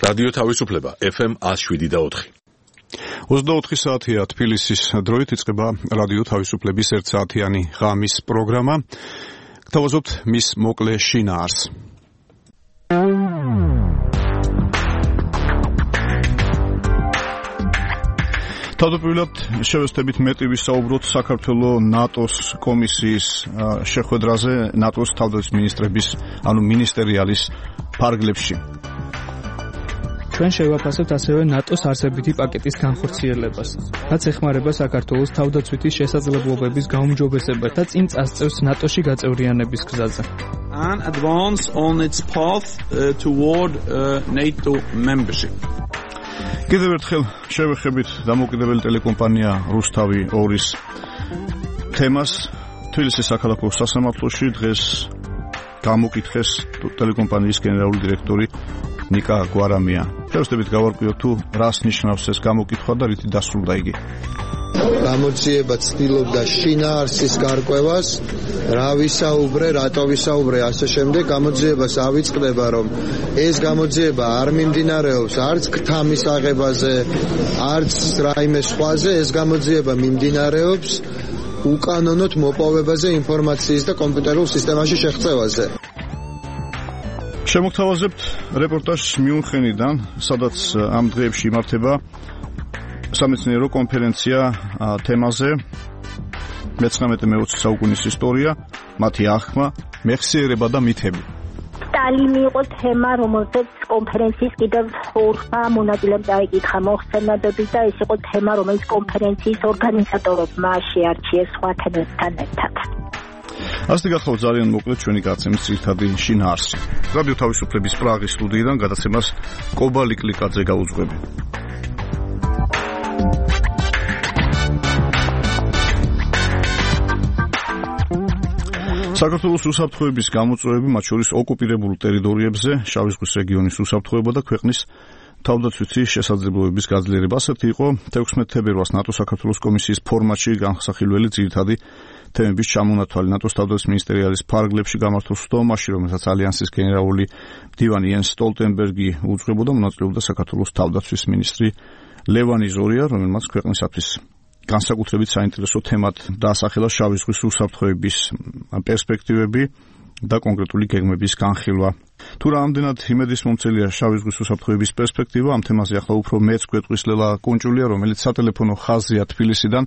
რადიო თავისუფლება FM 107.4. 24 საათია თბილისის დროით იწყება რადიო თავისუფლების 1 საათიანი ღამის პროგრამა. გთავაზობთ მის მოკლე შინაარს. თავდაპირველად შევესწრებით მეტი ვისაუბროთ საქართველოს ნატოს კომისიის შეხვედრაზე ნატოს თავდაცვის მინისტრების, ანუ მინისტერიალის ფარგლებში. ჩვენ შევაფასებთ ასევე ნატოს არსებითი პაკეტის განხორციელებას, რაც ეხმარება საქართველოს თავდაცვითი შესაძლებლობების გაუმჯობესებას და წინ წასწევს ნატოში გაწევრიანების გზაზე. And advance on its path toward NATO membership. კიდევ ერთხელ შევეხებით დამოუკიდებელი ტელეკომპანია რუსთავი 2-ის თემას. თბილისის საქალაქო სასამართლოში დღეს გამოკითხეს ტელეკომპანიის გენერალური დირექტორი ნიკა გვარამია. შევსწრებით გავარკვიოთ თუ რას ნიშნავს ეს გამოკითხვა და რითი დასრულდა იგი. გამოძიება ცდილობდა შინაარსის გარკვევას, რა ვისაუბრე, რატო ვისაუბრე, ასე შემდეგ. გამოძიებას ავიწყდება, რომ ეს გამოძიება არ მიმდინარეობს არც ქთამის აღებაზე, არც რაიმე სხვაზე, ეს გამოძიება მიმდინარეობს უკანონოდ მოპოვებაზე ინფორმაციის და კომპიუტერულ სისტემაში შეღწევაზე. შემოგთავაზებთ რეპორტაჟს მიუნხენიდან, სადაც ამ დღეებში იმართება სამეცნიერო კონფერენცია თემაზე 19-20 საუკუნის ისტორია, მათი აღქმა, მეხსიერება და მითები. სტალინი იყო თემა, რომელზეც კონფერენციის კიდევ ორმა მონაწილემ დაიკითხა მოხსენებები და ეს იყო თემა, რომელიც კონფერენციის ორგანიზატორებმა შეარჩიეს სხვა თემებთან ერთად. ასე გახლავთ ძალიან მოკლედ ჩვენი გაცემის ძირითადი შინაარსი. რადიო თავისუფლების პრაღის სტუდიიდან გადაცემას კობალი კლიკაძე გაუძღვები. საქართველოს უსაფრთხოების გამოწვევები, მათ შორის ოკუპირებულ ტერიტორიებზე, შავი ზღვის რეგიონის უსაფრთხოება და ქვეყნის თავდაცვითი შესაძლებლობების გაძლიერება. ასეთი იყო 16 თებერვალს ნატოს საქართველოს კომისიის ფორმატში განხსახილველი ძირითადი თემების ჩამონათვალი ნატოს თავდაცვის მინისტერიალის ფარგლებში გამართულ სხდომაში, რომელსაც ალიანსის გენერალური მდივანი იენს სტოლტენბერგი უძღვებოდა, მონაწილეობდა საქართველოს თავდაცვის მინისტრი ლევანი ზორია, რომელმაც ქვეყნისათვის განსაკუთრებით საინტერესო თემად დაასახელა შავი ზღვის უსაფრთხოების პერსპექტივები და კონკრეტული გეგმების განხილვა. თუ რამდენად იმედისმომცემია შავი ზღვის უსაფრთხოების პერსპექტივა, ამ თემაზე ახლა უფრო მეც გვეტყვის ლელა კუნჭულია, რომელიც სატელეფონო ხაზია თბილისიდან,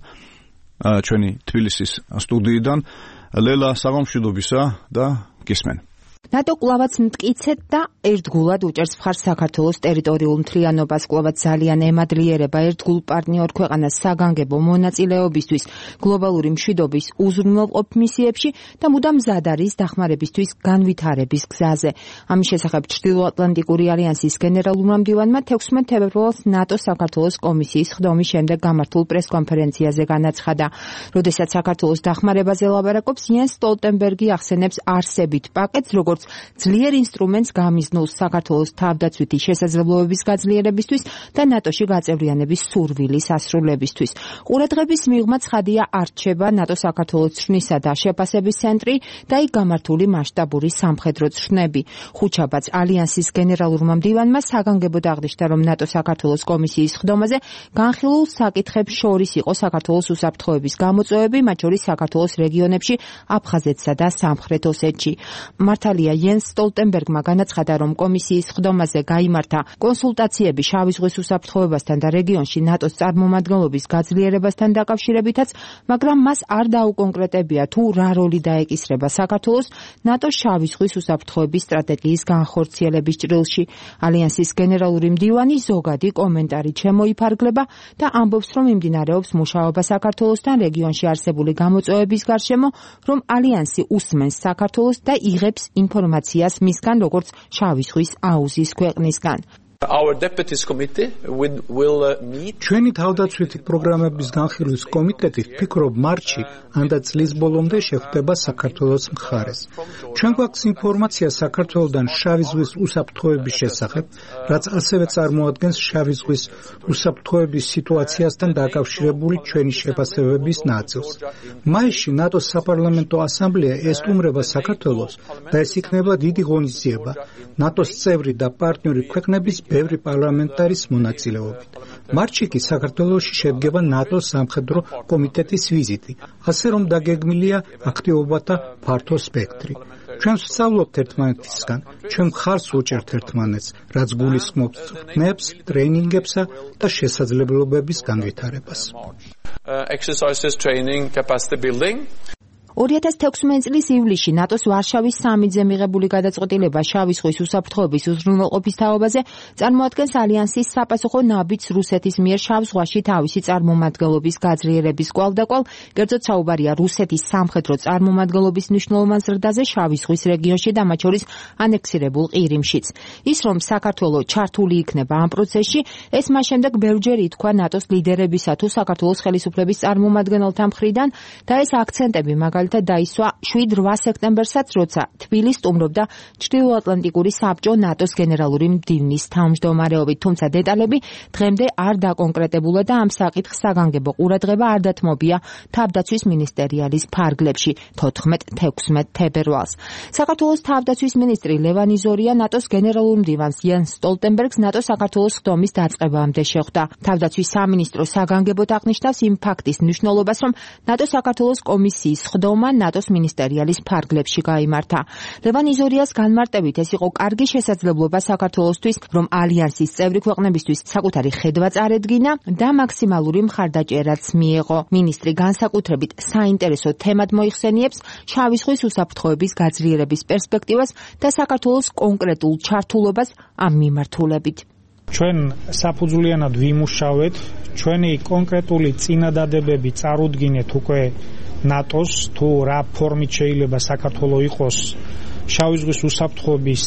ჩვენი თბილისის სტუდიიდან. ლელა, საღამოშიდობისა და გისმენ. ნატო კლავაც მტკიცედ და ერთგულად უჭერს მხარს საქართველოს ტერიტორიულ მთლიანობას, კლავაც ძალიან ემადლიერება ერთგულ პარტნიორ ქვეყანას საგანგებო მონაწილეობისთვის გლობალური მშვიდობის უზრუნველყოფ მისიებში და მუდამ მზად არის დახმარებისთვის განვითარების გზაზე. ამის შესახებ ჩრდილოატლანტიკური ალიანსის გენერალურმა მდივანმა 16 თებერვალს ნატოს საქართველოს კომისიის ხდომის შემდეგ გამართულ პრესკონფერენციაზე განაცხადა. როდესაც საქართველოს დახმარებაზე ლაბარაკობს, იენს სტოლტენბერგი ახსენებს არსებით პაკეტს, როგორც ძლიერ ინსტრუმენტს გამიზნულს საქართველოს თავდაცვითი შესაძლებლობების გაძლიერებისთვის და ნატოში გაწევრიანების სურვილის ასრულებისთვის. ყურადღების მიღმა ცხადია არჩება ნატო საქართველოს ცხრნისა და შეფასების ცენტრი და იქ გამართული მასშტაბური სამხედრო ცხრნები. ხუჩაბაც ალიანსის გენერალურმა მდივანმა საგანგებოდ აღნიშნა, რომ ნატო საქართველოს კომისიის ხდომაზე განხილულ საკითხებს შორის იყო საქართველოს უსაფრთხოების გამოწვევები, მათ შორის საქართველოს რეგიონებში აფხაზეთსა და სამხრეთ ოსეთში. მართალია იენს სტოლტენბერგმა განაცხადა, რომ კომისიის ხდომაზე გაიმართა კონსულტაციები შავი ზღვის უსაფრთხოებასთან და რეგიონში ნატოს წარმომადგენლობის გაძლიერებასთან დაკავშირებითაც, მაგრამ მას არ დაუკონკრეტებია თუ რა როლი დაეკისრება საქართველოს ნატოს შავი ზღვის უსაფრთხოების სტრატეგიის განხორციელების ჭრილში. ალიანსის გენერალური მდივანი ზოგადი კომენტარით შემოიფარგლება და ამბობს, რომ მიმდინარეობს მუშაობა საქართველოსთან რეგიონში არსებული გამოწვევების გარშემო, რომ ალიანსი უსმენს საქართველოს და იღებს ინფორმაციას მისგან, როგორც შავი ზღვის აუზის ქვეყნისგან. ჩვენი თავდაცვითი პროგრამების განხილვის კომიტეტი ვფიქრობ მარტში ანდა წლის ბოლომდე შეხვდება საქართველოს მხარეს. ჩვენ გვაქვს ინფორმაცია საქართველოდან შავი ზღვის უსაფრთხოების შესახებ, რაც ასევე წარმოადგენს შავი ზღვის უსაფრთხოების სიტუაციასთან დაკავშირებული ჩვენი შეფასებების ნაწილს. მაისში ნატოს საპარლამენტო ასამბლეა ესტუმრება საქართველოს და ეს იქნება დიდი ღონისძიება ნატოს წევრი და პარტნიორი ქვეყნების ბევრი პარლამენტარის მონაწილეობით. მარტში კი საქართველოში შედგება ნატოს სამხედრო კომიტეტის ვიზიტი, ასე რომ დაგეგმილია აქტივობათა ფართო სპექტრი. ჩვენ ვსწავლობთ ერთმანეთისგან, ჩვენ მხარს ვუჭერთ ერთმანეთს, რაც გულისხმობს წვნებს, ტრეინინგებსა და შესაძლებლობების განვითარებას. Exercises, training, capacity building. 2016 წლის ივლისში ნატოს ვარშავის სამიტზე მიღებული გადაწყვეტილება შავი ზღვის უსაფრთხოების უზრუნველყოფის თაობაზე წარმოადგენს ალიანსის საპასუხო ნაბიჯს რუსეთის მიერ შავ ზღვაში თავისი წარმომადგენლობის გაძლიერების კვალდაკვალ, კერძოდ საუბარია რუსეთის სამხედრო წარმომადგენლობის მნიშვნელოვან ზრდაზე შავი ზღვის რეგიონში და მათ შორის ანექსირებულ ყირიმშიც. ის რომ საქართველო ჩართული იქნება ამ პროცესში, ეს მას შემდეგ ბევრჯერ ითქვა ნატოს ლიდერებისა თუ საქართველოს ხელისუფლების წარმომადგენელთა მხრიდან და ეს აქცენტები მაგალითად დაისვა 7-8 სექტემბერსაც, როცა თბილისს სტუმრობდა ჩრდილოატლანტიკური საბჭო ნატოს გენერალური მდივნის თავმჯდომარეობით, თუმცა დეტალები დღემდე არ დაკონკრეტებულა და ამ საკითხს საგანგებო ყურადღება არ დათმობია თავდაცვის მინისტერიალის ფარგლებში 14-16 თებერვალს. საქართველოს თავდაცვის მინისტრი ლევან იზორია ნატოს გენერალურ მდივანს იანს სტოლტენბერგს ნატოს საქართველოს ხდომის დაწყებამდე შეხვდა. თავდაცვის სამინისტრო საგანგებოდ აღნიშნავს იმ ფაქტის მნიშვნელობას, რომ ნატოს საქართველოს კომისიის ხდომა ნატოს მინისტერიალის ფარგლებში გაიმართა. ლევან იზორიას განმარტებით ეს იყო კარგი შესაძლებლობა საქართველოსთვის, რომ ალიანსის წევრი ქვეყნებისთვის საკუთარი ხედვა წარედგინა და მაქსიმალური მხარდაჭერაც მიეღო. მინისტრი განსაკუთრებით საინტერესო თემად მოიხსენიებს შავი ზღვის უსაფრთხოების გაძლიერების პერსპექტივას და საქართველოს კონკრეტულ ჩართულობას ამ მიმართულებით. ჩვენ საფუძვლიანად ვიმუშავეთ, ჩვენი კონკრეტული წინადადებები წარუდგინეთ უკვე ნატოს, თუ რა ფორმით შეიძლება საქართველო იყოს შავი ზღვის უსაფრთხოების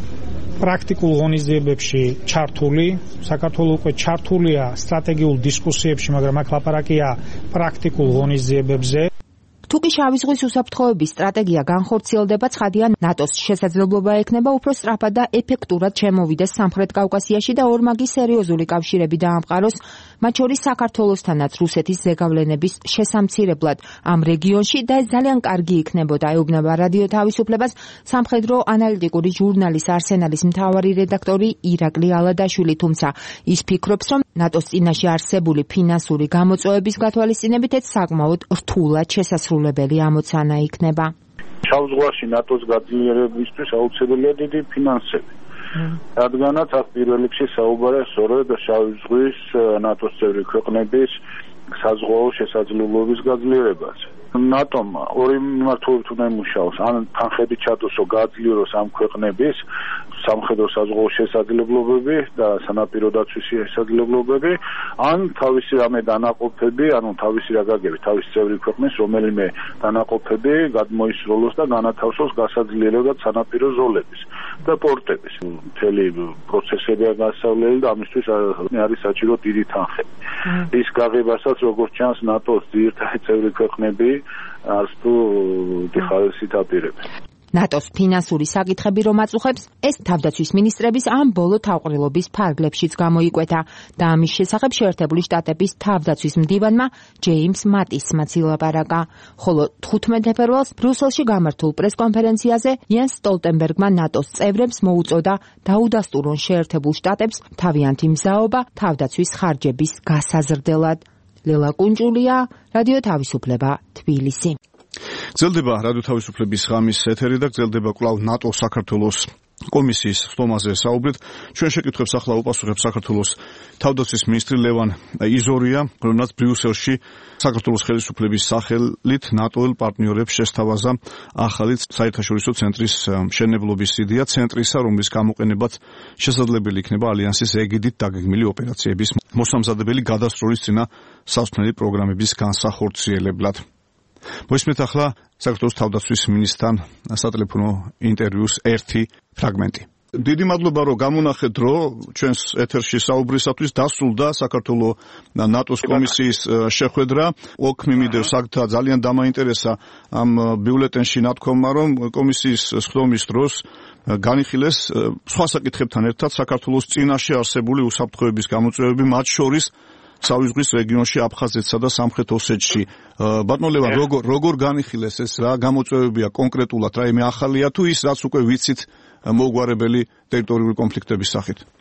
პრაქტიკულ ღონისძიებებში ჩართული. საქართველო უკვე ჩართულია სტრატეგიულ დისკუსიებში, მაგრამ აქ ლაპარაკია პრაქტიკულ ღონისძიებებზე. თუკი შავი ზღვის უსაფრთხოების სტრატეგია განხორციელდება, ცხადია ნატოს შესაძლებლობა ექნება უფრო სწრაფად და ეფექტურად შემოვიდეს სამხრეთ კავკასიაში და ორმაგი სერიოზული კავშირები დაამყაროს, მათ შორის საქართველოსთანაც რუსეთის ზეგავლენების შესამცირებლად ამ რეგიონში და ეს ძალიან კარგი იქნებოდა, ეუბნება რადიო თავისუფლებას სამხედრო ანალიტიკური ჟურნალის არსენალის მთავარი რედაქტორი ირაკლი ალადაშვილი, თუმცა ის ფიქრობს, რომ ნატოს წინაშე არსებული ფინანსური გამოწვევების გათვალისწინებით ეს საკმაოდ რთულად შესასრულებელი ამოცანა იქნება. შავ ზღვაში ნატოს გაძლიერებისთვის აუცილებელია დიდი ფინანსები. რადგანაც აქ პირველ რიგში საუბარია სწორედ შავი ზღვის ნატოს წევრი ქვეყნების საზღვაო შესაძლებლობების გაძლიერებაზე. ნატომ ორი მიმართულებით უნდა იმუშაოს, ან თანხები ჩადოსო გააძლიეროს ამ ქვეყნების სამხედრო საზღვაო შესაძლებლობები და სანაპირო დაცვის შესაძლებლობები, ან თავისი რამე დანაყოფები, ანუ თავისი რა გაგები, თავისი წევრი ქვეყნის რომელიმე დანაყოფები გადმოისროლოს და განათავსოს გასაძლიერებლად სანაპირო ზოლების და პორტების. მთელი პროცესებია გასავლელი და ამისთვის არის საჭირო დიდი თანხები. ის გაღებასაც როგორც ჩანს ნატოს ძირითადი წევრი ქვეყნები არც თუ დიხალისით აპირებენ. ნატოს ფინანსური საკითხები რომ აწუხებს, ეს თავდაცვის მინისტრების ამ ბოლო თავყრილობის ფარგლებშიც გამოიკვეთა და ამის შესახებ შეერთებული შტატების თავდაცვის მდივანმა ჯეიმს მატისმაც ილაპარაკა. ხოლო 15 თებერვალს ბრიუსელში გამართულ პრესკონფერენციაზე იანს სტოლტენბერგმა ნატოს წევრებს მოუწოდა დაუდასტურონ შეერთებულ შტატებს თავიანთი მზაობა თავდაცვის ხარჯების გასაზრდელად. ლელა კუნჭულია, რადიო თავისუფლება, თბილისი. გრძელდება რადიო თავისუფლების ღამის ეთერი და გრძელდება კვლავ ნატო საქართველოს კომისიის ხდომაზე საუბრით. ჩვენ შეკითხვებს ახლა უპასუხებს საქართველოს თავდაცვის მინისტრი ლევან იზორია, რომელმაც ბრიუსელში საქართველოს ხელისუფლების სახელით ნატოელ პარტნიორებს შესთავაზა ახალი საერთაშორისო ცენტრის მშენებლობის იდეა ცენტრისა, რომლის გამოყენებაც შესაძლებელი იქნება ალიანსის ეგიდით დაგეგმილი ოპერაციების მოსამზადებელი გადასროლის წინა სასწავლელი პროგრამების განსახორციელებლად. მოისმენთ ახლა საქართველოს თავდაცვის მინისტრთან სატელეფონო ინტერვიუს ერთი ფრაგმენტი. დიდი მადლობა რომ გამონახეთ დრო ჩვენს ეთერში საუბრისათვის. დასრულდა საქართველოს ნატოს კომისიის შეხვედრა. ოქ მიმიდევს აქ ძალიან დამაინტერესა ამ ბიულეტენში ნათქვამა, რომ კომისიის სხდომის დროს განიხილეს სხვა საკითხებთან ერთად საქართველოს წინაშე არსებული უსაფრთხოების გამოწვევები, მათ შორის შავი ზღვის რეგიონში აფხაზეთსა და სამხრეთ ოსეთში. ბატონო ლევან, როგორ განიხილეს ეს, რა გამოწვევებია კონკრეტულად, რაიმე ახალია თუ ის, რაც უკვე ვიცით მოუგვარებელი ტერიტორიული კონფლიქტების სახით?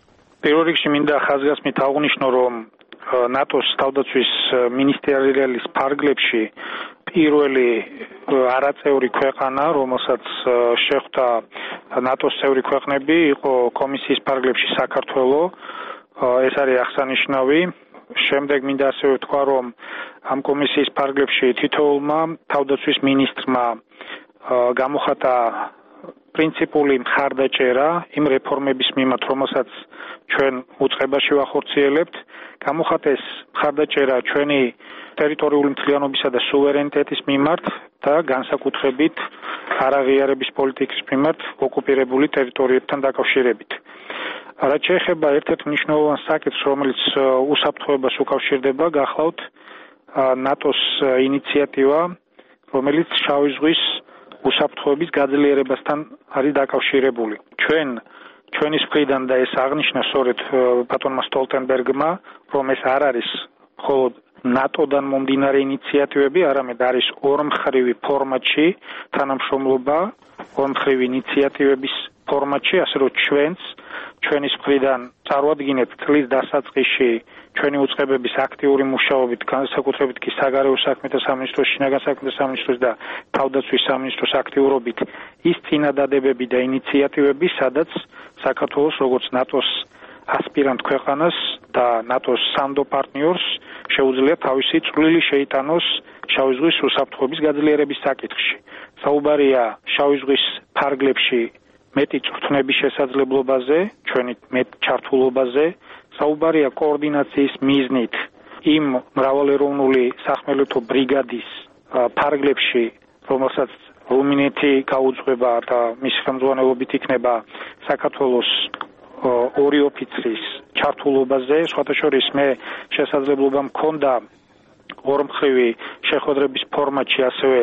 პირველ რიგში მინდა ხაზგასმით აღვნიშნო, რომ ნატოს თავდაცვის მინისტერიალის ფარგლებში პირველი არაწევრი ქვეყანა, რომელსაც შეხვდა ნატოს წევრი ქვეყნები, იყო კომისიის ფარგლებში საქართველო. ეს არის აღსანიშნავი. შემდეგ მინდა ასევე ვთქვა, რომ ამ კომისიის ფარგლებში თითოეულმა თავდაცვის მინისტრმა გამოხატა პრინციპული მხარდაჭერა იმ რეფორმების მიმართ, რომელსაც ჩვენ უწყებაში ვახორციელებთ. გამოხატეს მხარდაჭერა ჩვენი ტერიტორიული მთლიანობისა და სუვერენიტეტის მიმართ და განსაკუთრებით არაღიარების პოლიტიკის მიმართ ოკუპირებული ტერიტორიებთან დაკავშირებით. რაც შეეხება ერთ-ერთ მნიშვნელოვან საკითხს, რომელიც უსაფრთხოებას უკავშირდება, გახლავთ ნატოს ინიციატივა, რომელიც შავი ზღვის უსაფრთხოების გაძლიერებასთან არის დაკავშირებული. ჩვენი მხრიდან და ეს აღნიშნა სწორედ ბატონმა სტოლტენბერგმა, რომ ეს არ არის მხოლოდ ნატოდან მომდინარე ინიციატივები, არამედ არის ორმხრივი ფორმატში თანამშრომლობა, ორმხრივი ინიციატივების ფორმატში, ასე რომ ჩვენი მხრიდან წარვადგინეთ წლის დასაწყისში ჩვენი უწყებების აქტიური მუშაობით, განსაკუთრებით კი საგარეო საქმეთა სამინისტროს, შინაგან საქმეთა სამინისტროს და თავდაცვის სამინისტროს აქტიურობით ის წინადადებები და ინიციატივები, სადაც საქართველოს როგორც ნატოს ასპირანტ ქვეყანას და ნატოს სანდო პარტნიორს შეუძლია თავისი წვლილი შეიტანოს შავი ზღვის უსაფრთხოების გაძლიერების საკითხში. საუბარია შავი ზღვის ფარგლებში მეტი წვრთნების შესაძლებლობაზე, ჩვენი მეტ ჩართულობაზე, საუბარია კოორდინაციის მიზნით იმ მრავალეროვნული სახმელეთო ბრიგადის ფარგლებში, რომელსაც რუმინეთი გაუძღვება და მისი ხელმძღვანელობით იქნება საქართველოს ორი ოფიცრის ჩართულობაზე. სხვათა შორის მე შესაძლებლობა მქონდა ორმხრივი შეხვედრების ფორმატში ასევე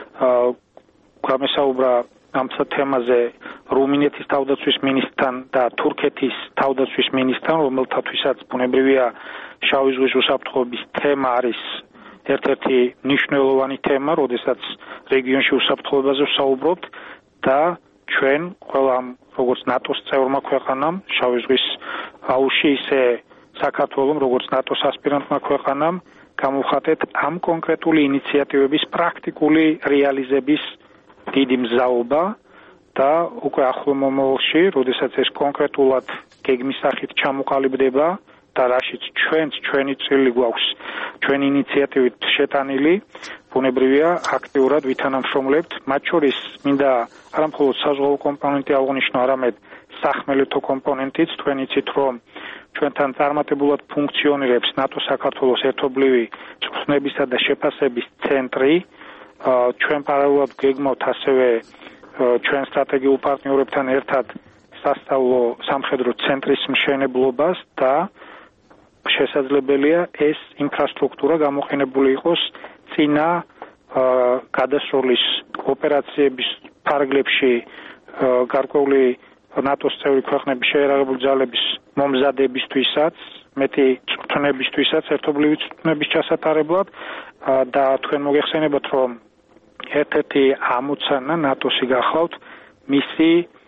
გამესაუბრა ამ თემაზე რუმინეთის თავდაცვის მინისტრთან და თურქეთის თავდაცვის მინისტრთან, რომელთათვისაც ბუნებრივია შავი ზღვის უსაფრთხოების თემა არის ერთ-ერთი მნიშვნელოვანი თემა, როდესაც რეგიონში უსაფრთხოებაზე ვსაუბრობთ და ჩვენ ყველა როგორც ნატოს წევრმა ქვეყანამ შავი ზღვის აუზში, ისე საქართველოს როგორც ნატოს ასპირანტმა ქვეყანამ გამოვხატეთ ამ კონკრეტული ინიციატივების პრაქტიკული რეალიზების დიდი მზაობა და უკვე ახლო მომავალში, როდესაც ეს კონკრეტულად გეგმის სახით ჩამოყალიბდება და რაშიც ჩვენი წილი გვაქვს, ჩვენი ინიციატივით შეტანილი, ბუნებრივია აქტიურად ვითანამშრომლებთ. მათ შორის მინდა არა მხოლოდ საზღვაო კომპონენტი აღვნიშნო, არამედ სახმელეთო კომპონენტიც. თქვენ იცით, რომ ჩვენთან წარმატებულად ფუნქციონირებს ნატო-საქართველოს ერთობლივი წვრთნებისა და შეფასების ცენტრი. ჩვენ პარალელურად გეგმავთ ასევე ჩვენ სტრატეგიულ პარტნიორებთან ერთად სასწავლო სამხედრო ცენტრის მშენებლობას და შესაძლებელია ეს ინფრასტრუქტურა გამოყენებული იყოს წინა გადასროლის ოპერაციების ფარგლებში გარკვეული ნატოს წევრი ქვეყნების შეერაღებული ძალების მომზადებისთვისაც, მეტი წვრთნებისთვისაც, ერთობლივი წვრთნების ჩასატარებლად და თქვენ მოგეხსენებათ, რომ ერთ-ერთი ამოცანა ნატოსი გახლავთ მისი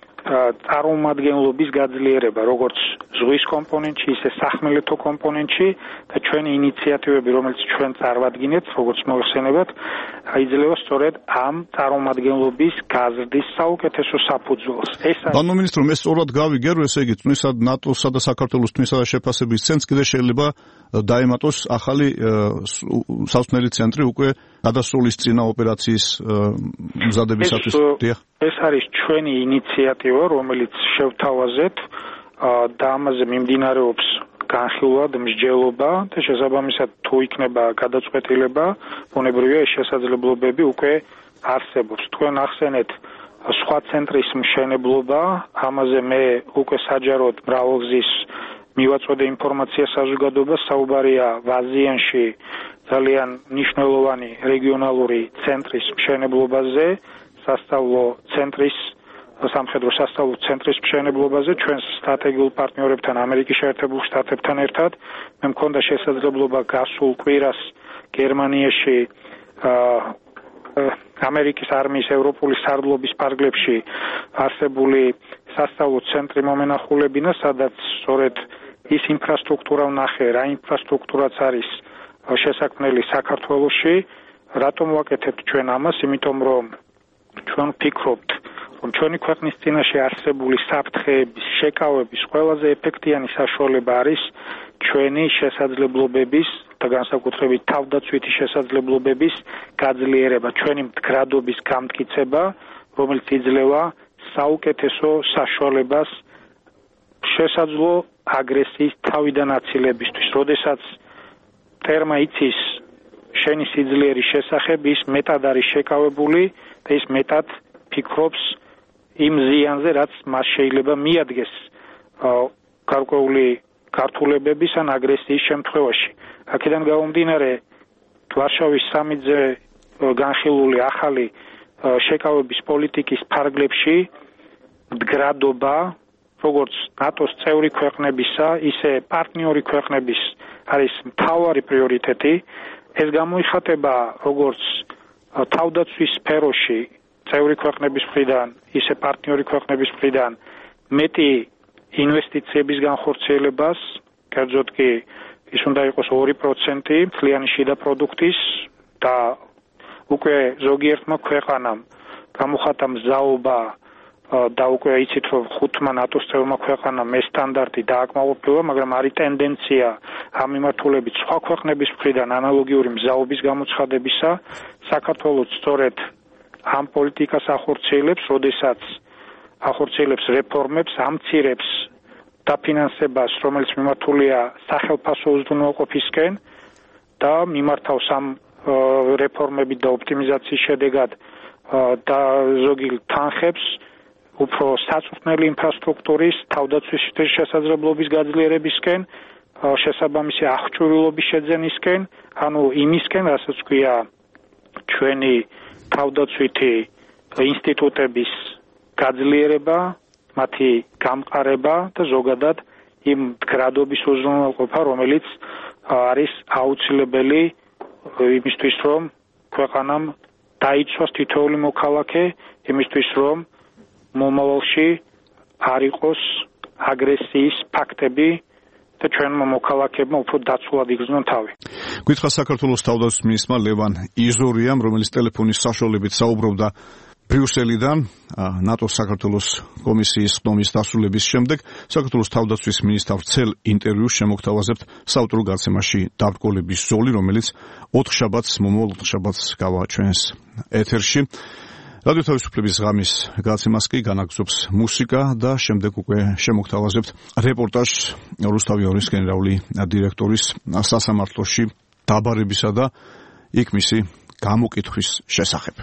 წარმომადგენლობის გაძლიერება, როგორც ზღვის კომპონენტში, ისე სახმელეთო კომპონენტში და ჩვენი ინიციატივები, რომელიც ჩვენ წარვადგინეთ, როგორც მოგეხსენებათ, იძლევა სწორედ ამ წარმომადგენლობის გაზრდის საუკეთესო საფუძველს. ბანო მინისტრო, მე სწორად გავიგერო, ესე იგი, თუნისა ნატოსა და საქართველოს თუნისა და შეფასების ცენტრს კიდე შეიძლება დაემატოს ახალი სასწავლო ცენტრი უკვე გადასროლის წინა ოპერაციის მზადებისათვის. ეს არის ჩვენი ინიციატივა, რომელიც შევთავაზეთ და ამაზე მიმდინარეობს განხილვა და მსჯელობა და შესაბამისად თუ იქნება გადაწყვეტილება, ბუნებრივია ეს შესაძლებლობები უკვე არსებობს. თქვენ ახსენეთ სხვა ცენტრის მშენებლობა, ამაზე მე უკვე საჯაროდ მრავალგზის მივაწოდე ინფორმაცია საზოგადოებას, საუბარია ვაზიანში ძალიან მნიშვნელოვანი რეგიონალური ცენტრის მშენებლობაზე, სასწავლო ცენტრის სამხედრო სასწავლო ცენტრის მშენებლობაზე ჩვენ სტრატეგიულ პარტნიორებთან ამერიკის შეერთებულ შტატებთან ერთად მე მქონდა შესაძლებლობა გასულ კვირას გერმანიაში ამერიკის არმიის ევროპული სარდლობის ფარგლებში არსებული სასწავლო ცენტრი მომენახულებინა, სადაც სწორედ ის ინფრასტრუქტურა ვნახე, რა ინფრასტრუქტურაც არის შესაქმნელი საქართველოში, რატომ ვაკეთებთ ჩვენ ამას? იმიტომ რომ ჩვენ ვფიქრობთ, რომ ჩვენი ქვეყნის წინაშე არსებული საფრთხეების, შეკავების ყველაზე ეფექტიანი საშუალება არის ჩვენი შესაძლებლობების და განსაკუთრებით თავდაცვითი შესაძლებლობების გაძლიერება, ჩვენი მდგრადობის გამტკიცება, რომელიც იძლევა საუკეთესო საშუალებას შესაძლო აგრესიის თავიდან აცილებისთვის. როდესაც მტერმა იცის შენი სიძლიერის შესახებ, ის მეტად არის შეკავებული და ის მეტად ფიქრობს იმ ზიანზე, რაც მას შეიძლება მიადგეს გარკვეული გართულებების ან აგრესიის შემთხვევაში. აქედან გამომდინარე, ვარშავის სამიტზე განხილული ახალი შეკავების პოლიტიკის ფარგლებში მდგრადობა, როგორც ნატოს წევრი ქვეყნებისა, ისე პარტნიორი ქვეყნების არის მთავარი პრიორიტეტი. ეს გამოიხატება როგორც თავდაცვის სფეროში წევრი ქვეყნების მხრიდან, ისე პარტნიორი ქვეყნების მხრიდან მეტი ინვესტიციების განხორციელებას, კერძოდ კი ის უნდა იყოს 2% მთლიანი შიდა პროდუქტის და უკვე ზოგიერთმა ქვეყანამ გამოხატა მზაობა და უკვე იცით რომ 5 ნატოს წევრმა ქვეყანამ ეს სტანდარტი დააკმაყოფილა, მაგრამ არის ტენდენცია ამ მიმართულებით სხვა ქვეყნების მხრიდან ანალოგიური მზაობის გამოცხადებისა. საქართველოს სწორედ ამ პოლიტიკას ახორციელებს, როდესაც ახორციელებს რეფორმებს, ამცირებს დაფინანსებას, რომელიც მიმართულია სახელმწიფო უზრუნველყოფისკენ და მიმართავს ამ რეფორმებით და ოპტიმიზაციის შედეგად და ზოგი თანხებს უფრო საწვრთნელი ინფრასტრუქტურის თავდაცვის შესაძლებლობის გაძლიერებისკენ, შესაბამისი აღჭურვილობის შეძენისკენ, ანუ იმისკენ, რასაც ქვია ჩვენი თავდაცვითი ინსტიტუტების გაძლიერება, მათი გამყარება და ზოგადად იმ მდგრადობის უზრუნველყოფა, რომელიც არის აუცილებელი იმისთვის, რომ ქვეყანამ დაიცვას თითოეული მოქალაქე, იმისთვის, რომ მომავალში არ იყოს აგრესიის ფაქტები და ჩვენმა მოქალაქეებმა უფრო დაცულად იგრძნონ თავი. გითხრა საქართველოს თავდაცვის მინისტრმა ლევან იზორიამ, რომელიც ტელეფონის საშუალებით საუბრობდა ბრიუსელიდან ნატოს საქართველოს კომისიის ხდომის დასრულების შემდეგ. საქართველოს თავდაცვის მინისტრ ვრცელ ინტერვიუს შემოგთავაზებთ საავტორო გაცემაში დაბრკოლების ზოლი, რომელიც 4 შაბათს, მომავალ 4 შაბათს გავა ჩვენს ეთერში. რადიო თავისუფლების ღამის გაცემას კი განაგრძობს მუსიკა და შემდეგ უკვე შემოგთავაზებთ რეპორტაჟს რუსთავიორის გენერალური დირექტორის სასამართლოში დაბარებისა და იქ მისი გამოკითხვის შესახებ.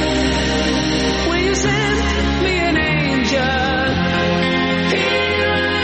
Will you send me an angel? Here I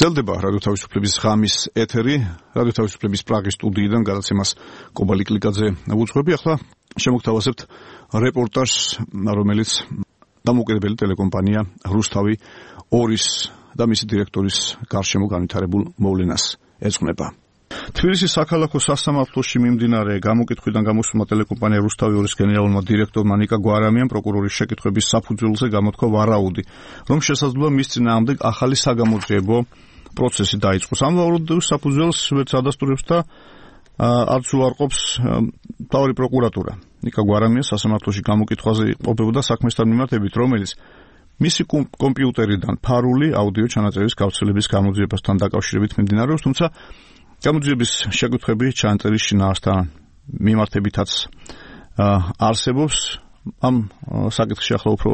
გრძელდება რადიო თავისუფლების ღამის ეთერი, რადიო თავისუფლების პრაღის სტუდიიდან გადაცემას კობალი კლიკაძე უძღვები. ახლა შემოგთავაზებთ რეპორტაჟს, რომელიც დამოუკიდებელი ტელეკომპანია რუსთავი 2-ის და მისი დირექტორის გარშემო განვითარებულ მოვლენას ეძღვნება. თბილისის საქალაქო სასამართლოში მიმდინარე გამოკითხვიდან გამოსულმა ტელეკომპანია რუსთავი 2-ის გენერალურმა დირექტორმა ნიკა გვარამიამ პროკურორის შეკითხვების საფუძველზე გამოთქვა ვარაუდი, რომ შესაძლოა მის წინააღმდეგ ახალი საგამოძიებო პროცესი დაიწყოს. ამ ვარაუდის საფუძველს ვერც ადასტურებს და არც უარყოფს მთავარი პროკურატურა. ნიკა გვარამია სასამართლოში გამოკითხვაზე ყოფებოდა საქმესთან მიმართებით, რომელიც მისი კომპიუტერიდან ფარული აუდიო ჩანაწერის გავრცელების გამოძიებასთან დაკავშირებით მიმდინარეობს, თუმცა გამოძიების შეკითხვები ჩანაწერის შინაარსთან მიმართებითაც არსებობს. ამ საკითხში ახლა უფრო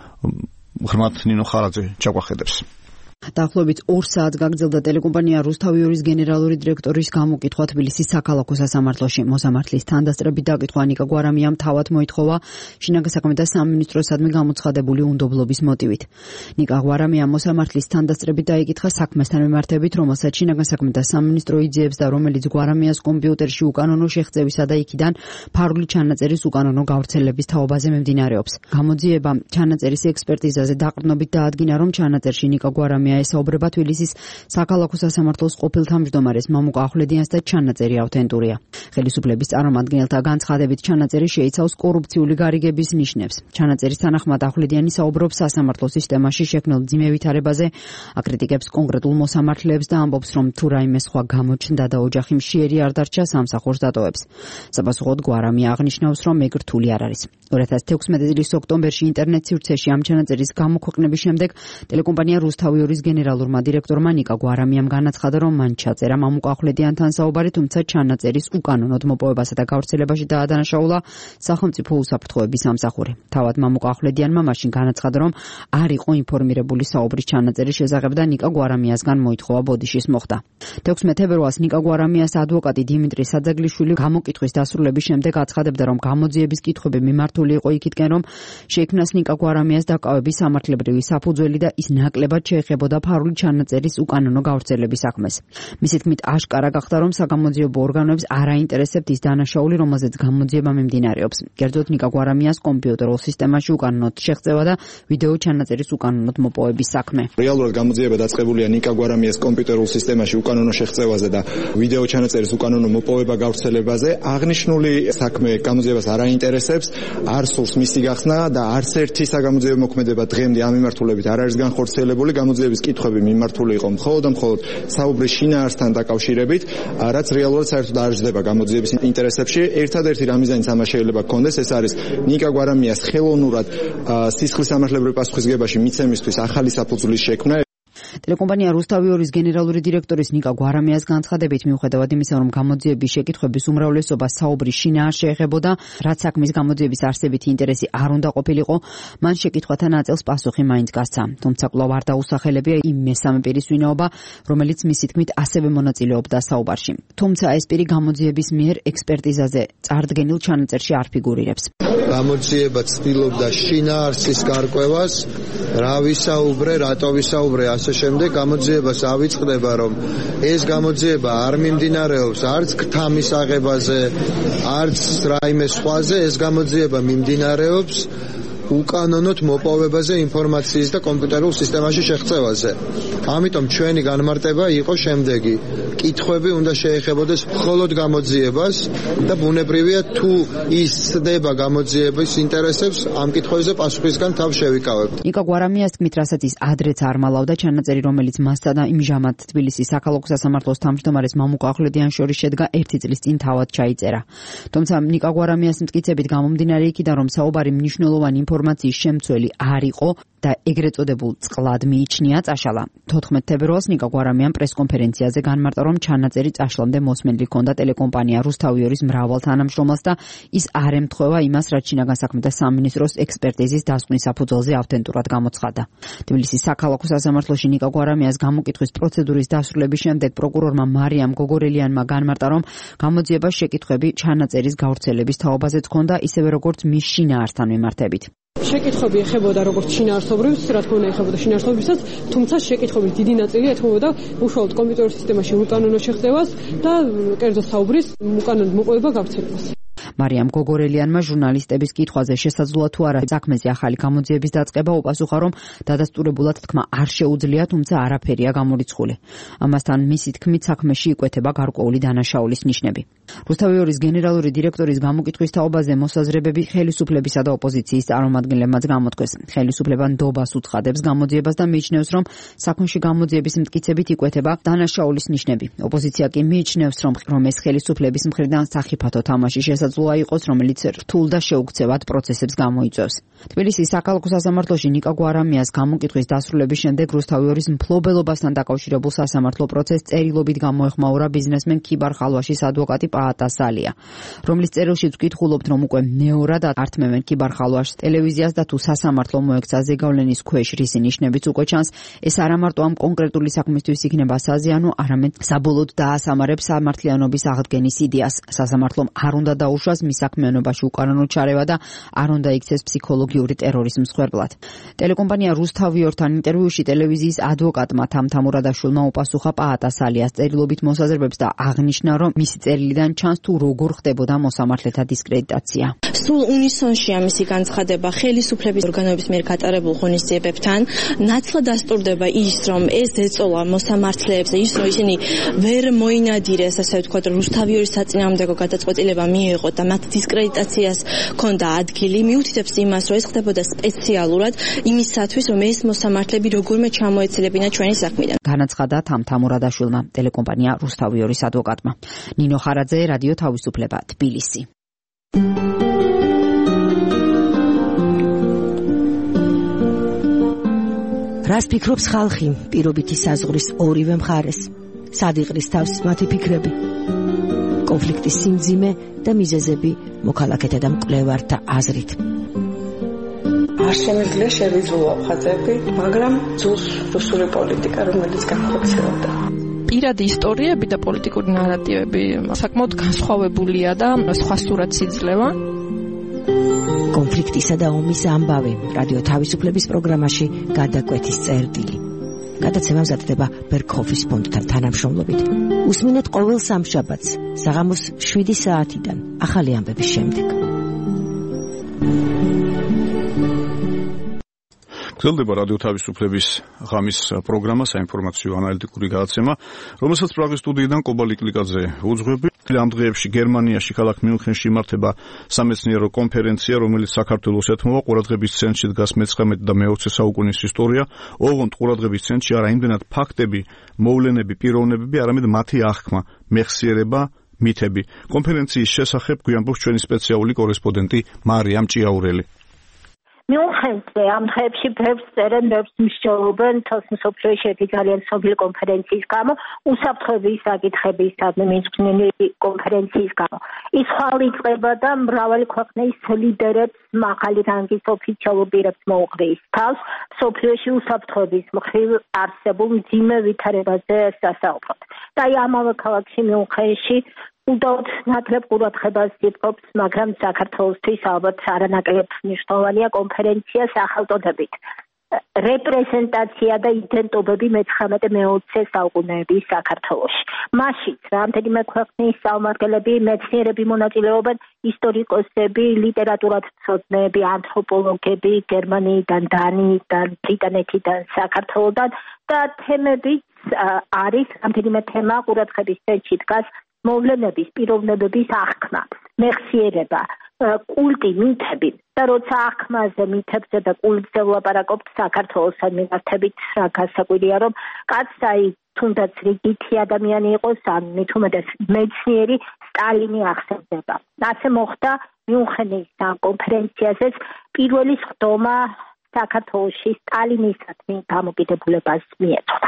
ღრმად ნინო ხარაძე ჩაგვახედებს. დაახლოებით 2 საათს გაგრძელდა ტელეკომპანია რუსთავი 2-ის გენერალური დირექტორის გამოკითხვა თბილისის საქალაქო სასამართლოში. მოსამართლის თანდასწრებით დაკითხვა ნიკა გვარამიამ თავად მოითხოვა შინაგან საქმეთა სამინისტროსადმი გამოცხადებული უნდობლობის მოტივით. ნიკა გვარამიამ მოსამართლის თანდასწრებით დაიკითხა საქმესთან მიმართებით, რომელსაც შინაგან საქმეთა სამინისტრო იძიებს და რომელიც გვარამიას კომპიუტერში უკანონო შეღწევისა და იქიდან ფარული ჩანაწერის უკანონო გავრცელების თაობაზე მიმდინარეობს. გამოძიება ჩანაწერის ექსპერტიზაზე დაყრდნობით დაადგინა, რომ ჩანაწერში ნიკა გვარამია ესაუბრება თბილისის საქალაქო სასამართლოს ყოფილ თავმჯდომარეს მამუკა ახვლედიანს და ჩანაწერი ავთენტურია. ხელისუფლების წარმომადგენელთა განცხადებით ჩანაწერი შეიცავს კორუფციული გარიგების ნიშნებს. ჩანაწერის თანახმად ახვლედიანი საუბრობს სასამართლო სისტემაში შექმნილ მძიმე ვითარებაზე, აკრიტიკებს კონკრეტულ მოსამართლეებს და ამბობს, რომ თუ რაიმე სხვა გამოჩნდა და ოჯახი მშიერი არ დარჩა, სამსახურს დატოვებს. საპასუხოდ გვარამია აღნიშნავს, რომ ეგ რთული არ არის. 2016 წლის ოქტომბერში ინტერნეტ სივრცეში ამ ჩანაწერის გამოქვეყნების შემდეგ ტელეკომპანია რუსთავი 2-ის გენერალურმა დირექტორმა ნიკა გვარამიამ განაცხადა, რომ მან ჩაწერა მამუკა ახვლედიანთან საუბარი, თუმცა ჩანაწერის უკანონოდ მოპოვებასა და გავრცელებაში დაადანაშაულა სახელმწიფო უსაფრთხოების სამსახური. თავად მამუკა ახვლედიანმა მაშინ განაცხადა, რომ არ იყო ინფორმირებული საუბრის ჩანაწერის შესახებ და ნიკა გვარამიასგან მოითხოვა ბოდიშის მოხდა. 16 თებერვალს ნიკა გვარამიას ადვოკატი დიმიტრი საძაგლიშვილი გამოკითხვის დასრულების შემდეგ აცხადებდა, რომ გამოძიების კითხვები მიმართული იყო იქითკენ, რომ შეიქმნას ნიკა გვარამიას დაკავების სამართლებრივი საფუძველი და ის ნაკლებად შეეხებოდა ფარული ჩანაწერის უკანონო გავრცელების საქმეს. მისი თქმით, აშკარა გახდა, რომ საგამოძიებო ორგანოებს არ აინტერესებთ ის დანაშაული, რომელზეც გამოძიება მიმდინარეობს. კერძოდ ნიკა გვარამიას კომპიუტერულ სისტემაში უკანონოდ შეღწევა და ვიდეო ჩანაწერის უკანონოდ მოპოვების საქმე. რეალურად გამოძიება დაწყებულია ნიკა გვარამიას კომპიუტერულ სისტემაში უკანონო შეღწევაზე და ვიდეო ჩანაწერის უკანონო მოპოვება გავრცელებაზე. აღნიშნული საქმე გამოძიებას არ აინტერესებს, არ სურს მისი გახსნა და არც ერთი საგამოძიებო მოქმედება დღემდე ამ მიმართულებით არ არის განხორციელებული. გამოძიების კითხვები მიმართული იყო მხოლოდ და მხოლოდ საუბრის შინაარსთან დაკავშირებით, რაც რეალურად საერთოდ არ ჟდება გამოძიების ინტერესებში. ერთადერთი რამიზანიც ამას შეიძლება გქონდეს, ეს არის ნიკა გვარამიას ხელოვნურად სისხლის სამართლებრივი პასუხისგებაში მიცემისთვის ახალი საფუძვლის შექმნა. ტელეკომპანია რუსთავი 2-ის გენერალური დირექტორის ნიკა გვარამიას განცხადებით, მიუხედავად იმისა, რომ გამოძიების შეკითხვების უმრავლესობა საუბრის შინაარსს შეეხებოდა, რაც საქმის გამოძიების არსებითი ინტერესი არ უნდა ყოფილიყო, მან შეკითხვათა ნაწილს პასუხი მაინც გასცა. თუმცა კვლავ არ დაუსახელებია იმ მესამე პირის ვინაობა, რომელიც მისი თქმით ასევე მონაწილეობდა საუბარში. თუმცა ეს პირი გამოძიების მიერ ექსპერტიზაზე წარდგენილ ჩანაწერში არ ფიგურირებს. გამოძიება ცდილობდა შინაარსის გარკვევას, რა ვისაუბრე, რატო ვისაუბრე, ასე შემდეგ გამოძიებას ავიწყდება, რომ ეს გამოძიება არ მიმდინარეობს არც ქთამის აღებაზე, არც რაიმე სხვაზე, ეს გამოძიება მიმდინარეობს უკანონოდ მოპოვებაზე ინფორმაციის და კომპიუტერულ სისტემაში შეღწევაზე. ამიტომ ჩვენი განმარტება იყო შემდეგი: კითხვები უნდა შეეხებოდეს მხოლოდ გამოძიებას და ბუნებრივია თუ ის ცდება გამოძიების ინტერესებს, ამ კითხვებზე პასუხისგან თავ შევიკავებთ. ნიკა გვარამიას თქმით, რასაც ის ადრეც არ მალავდა, ჩანაწერი, რომელიც მასსა და იმჟამად თბილისის საქალაქო სასამართლოს თავმჯდომარეს მამუკა ახვლედიანს შორის შედგა 1 წლის წინ თავად ჩაიწერა. თუმცა ნიკა გვარამიას მტკიცებით გამომდინარე იქიდან, რომ საუბარი მნიშვნელოვანი ინფორმაციის შემცველი არ იყო და ეგრეთ წოდებულ წყლად მიიჩნია, წაშალა. 14 თებერვალს ნიკა გვარამიამ პრესკონფერენციაზე განმარტა, რომ ჩანაწერი წაშლამდე მოსმენილი ჰქონდა ტელეკომპანია რუსთავი 2-ის მრავალ თანამშრომელს და ის არ ემთხვევა იმას, რაც შინაგან საქმეთა სამინისტროს ექსპერტიზის დასკვნის საფუძველზე ავთენტურად გამოცხადდა. თბილისის საქალაქო სასამართლოში ნიკა გვარამიას გამოკითხვის პროცედურის დასრულების შემდეგ პროკურორმა მარიამ გოგორელიანმა განმარტა, რომ გამოძიებას შეკითხვები ჩანაწერის გავრცელების თაობაზეც ჰქონდა, ისევე როგორც მის შინაარსთან მიმართებით. შეკითხვები ეხებოდა როგორც შინაარსობრივს, რა თქმა უნდა ეხებოდა შინაარსობრივსაც, თუმცა შეკითხვების დიდი ნაწილი ეთმობოდა უშუალოდ კომპიუტერულ სისტემაში უკანონო შეღწევას და კერძო საუბრის უკანონო მოპოვება გავრცელებას. მარიამ გოგორელიანმა ჟურნალისტების კითხვაზე შესაძლოა თუ არა საქმეზე ახალი გამოძიების დაწყება უპასუხა, რომ დადასტურებულად თქმა არ შეუძლია, თუმცა არაფერია გამორიცხული. ამასთან მისი თქმით საქმეში იკვეთება გარკვეული დანაშაულის ნიშნები. რუსთავი ორის გენერალური დირექტორის გამოკითხვის თაობაზე მოსაზრებები ხელისუფლებისა და ოპოზიციის წარმომადგენლებმაც გამოთქვეს. ხელისუფლება ნდობას უცხადებს გამოძიებას და მიიჩნევს, რომ საქმეში გამოძიების მტკიცებით იკვეთება დანაშაულის ნიშნები. ოპოზიცია კი მიიჩნევს, რომ ეს ხელისუფლების მხრიდან სახიფათო თამაში შესაძლოა იყოს, რომელიც რთულ და შეუქცევად პროცესებს გამოიწვევს. თბილისის საქალაქო სასამართლოში ნიკა გვარამიას გამოკითხვის დასრულების შემდეგ რუსთავი ორის მფლობელობასთან დაკავშირებულ სასამართლო პროცესს წერილობით გამოეხმაურა ბიზნესმენ ქიბარ ხალვაშის ადვოკატი პაატა სალია, რომლის წერილშიც ვკითხულობთ, რომ უკვე მეორად ართმევენ ქიბარ ხალვაშს ტელევიზიას და თუ სასამართლო მოექცა ზეგავლენის ქვეშ რისი ნიშნებიც უკვე ჩანს, ეს არა მარტო ამ კონკრეტული საქმისთვის იქნება საზიანო, არამედ საბოლოოდ დაასამარებს სამართლიანობის აღდგენის იდეას. სასამართლომ არ უნდა დაუშვას მის საქმიანობაში უკანონო ჩარევა და არ უნდა იქცეს ფსიქოლოგიური ტერორის მსხვერპლად. ტელეკომპანია რუსთავი ორთან ინტერვიუში ტელევიზიის ადვოკატმა თამთამურადაშვილმა უპასუხა პაატა სალიას წერილობით მოსაზრებებს და აღნიშნა, რომ მისი წერილიდან ჩანს თუ როგორ ხდებოდა მოსამართლეთა დისკრედიტაცია. სულ უნისონშია მისი განცხადება ხელისუფლების ორგანოების მიერ გატარებულ ღონისძიებებთან. ნაცვლად დასტურდება ის, რომ ეს ეწოლა მოსამართლეებს და ის, რომ ისინი ვერ მოინადირეს, ასე ვთქვათ, რუსთავი ორის საწინააღმდეგო გადაწყვეტილება მიიღო და მათ დისკრედიტაციას ჰქონდა ადგილი, მიუთითებს იმას, რომ ეს ხდებოდა სპეციალურად იმისათვის, რომ ეს მოსამართლეები როგორმე ჩამოეცილებინა ჩვენი საქმიდან. განაცხადა თამთამურადაშვილმა, ტელეკომპანია რუსთავი ორის ადვოკატმა. ნინო ხარაძე, რადიო თავისუფლება, თბილისი. რას ფიქრობს ხალხი პირობითი საზღვრის ორივე მხარეს? სად იყრის თავს მათი ფიქრები? კონფლიქტის სიმძიმე და მიზეზები მოქალაქეთა და მკვლევართა აზრით. არ შემიძლია შევიძულო ხაზები, მაგრამ ძულს რუსული პოლიტიკა, რომელიც განხორციელდა. პირადი ისტორიები და პოლიტიკური ნარატივები საკმაოდ განსხვავებულია და სხვა სურათს იძლევა. კონფლიქტისა და ომის ამბავი რადიო თავისუფლების პროგრამაში გადაკვეთის წერტილი. გადაცემა მზადდება ბერქოფის ფონდთან თანამშრომლობით. უსმინეთ ყოველ სამშაბათს საღამოს 7 საათიდან ახალი ამბების შემდეგ. გრძელდება რადიო თავისუფლების ღამის პროგრამა საინფორმაციო ანალიტიკური გადაცემა, რომელსაც პრაღის სტუდიიდან კობალი კლიკაძე უძღვები. ამ დღეებში გერმანიაში ქალაქ მიუნხენში იმართება სამეცნიერო კონფერენცია, რომელიც საქართველოს ეთმობა. ყურადღების ცენტრში დგას მე-19 და მე-20 საუკუნის ისტორია. ოღონდ ყურადღების ცენტრში არა იმდენად ფაქტები, მოვლენები, პიროვნებები, არამედ მათი აღქმა, მეხსიერება, მითები. კონფერენციის შესახებ გვიამბობს ჩვენი სპეციალური კორესპონდენტი მარიამ ჭიაურელი. მიუნხენზე ამ დღეებში ბევრს წერენ, ბევრს მსჯელობენ თავს მსოფლიოში ერთი ძალიან ცნობილი კონფერენციის გამო, უსაფრთხოების საკითხებისადმი მიძღვნილი კონფერენციის გამო. ის ხვალ იწყება და მრავალი ქვეყნის ლიდერებს მაღალი რანგის ოფიციალურ პირებს მოუყრის თავს მსოფლიოში უსაფრთხოების მხრივ არსებულ მძიმე ვითარებაზე სასაუბრად. და ამავე ქალაქში მიუნხენში უდაოდ ნაკლებ ყურადღებას იპყრობს, მაგრამ საქართველოსთვის ალბათ არანაკლებ მნიშვნელოვანია კონფერენცია სახელწოდებით რეპრეზენტაცია და იდენტობები მე-19-მე-20 საუკუნეების საქართველოში. მაშიც რამდენიმე ქვეყნის წარმომადგენლები, მეცნიერები მონაწილეობენ, ისტორიკოსები, ლიტერატურათმცოდნეები, ანთროპოლოგები გერმანიიდან, დანიიდან, ბრიტანეთიდან, საქართველოდან და თემებიც არის რამდენიმე თემა ყურადღების ცენტრში დგას მოვლენების, პიროვნებების აღქმა, მეხსიერება, კულტი, მითები და როცა აღქმაზე, მითებზე და კულტზე ვლაპარაკობთ საქართველოსთან მიმართებით, რა გასაკვირია, რომ კაცსაი თუნდაც რიგითი ადამიანი იყოს, ან მით უმეტეს მეცნიერი სტალინი ახსენდება. ასე მოხდა მიუნხენის კონფერენციაზეც პირველი სხდომა საქართველოში სტალინისადმი დამოკიდებულებას მიეწოდა.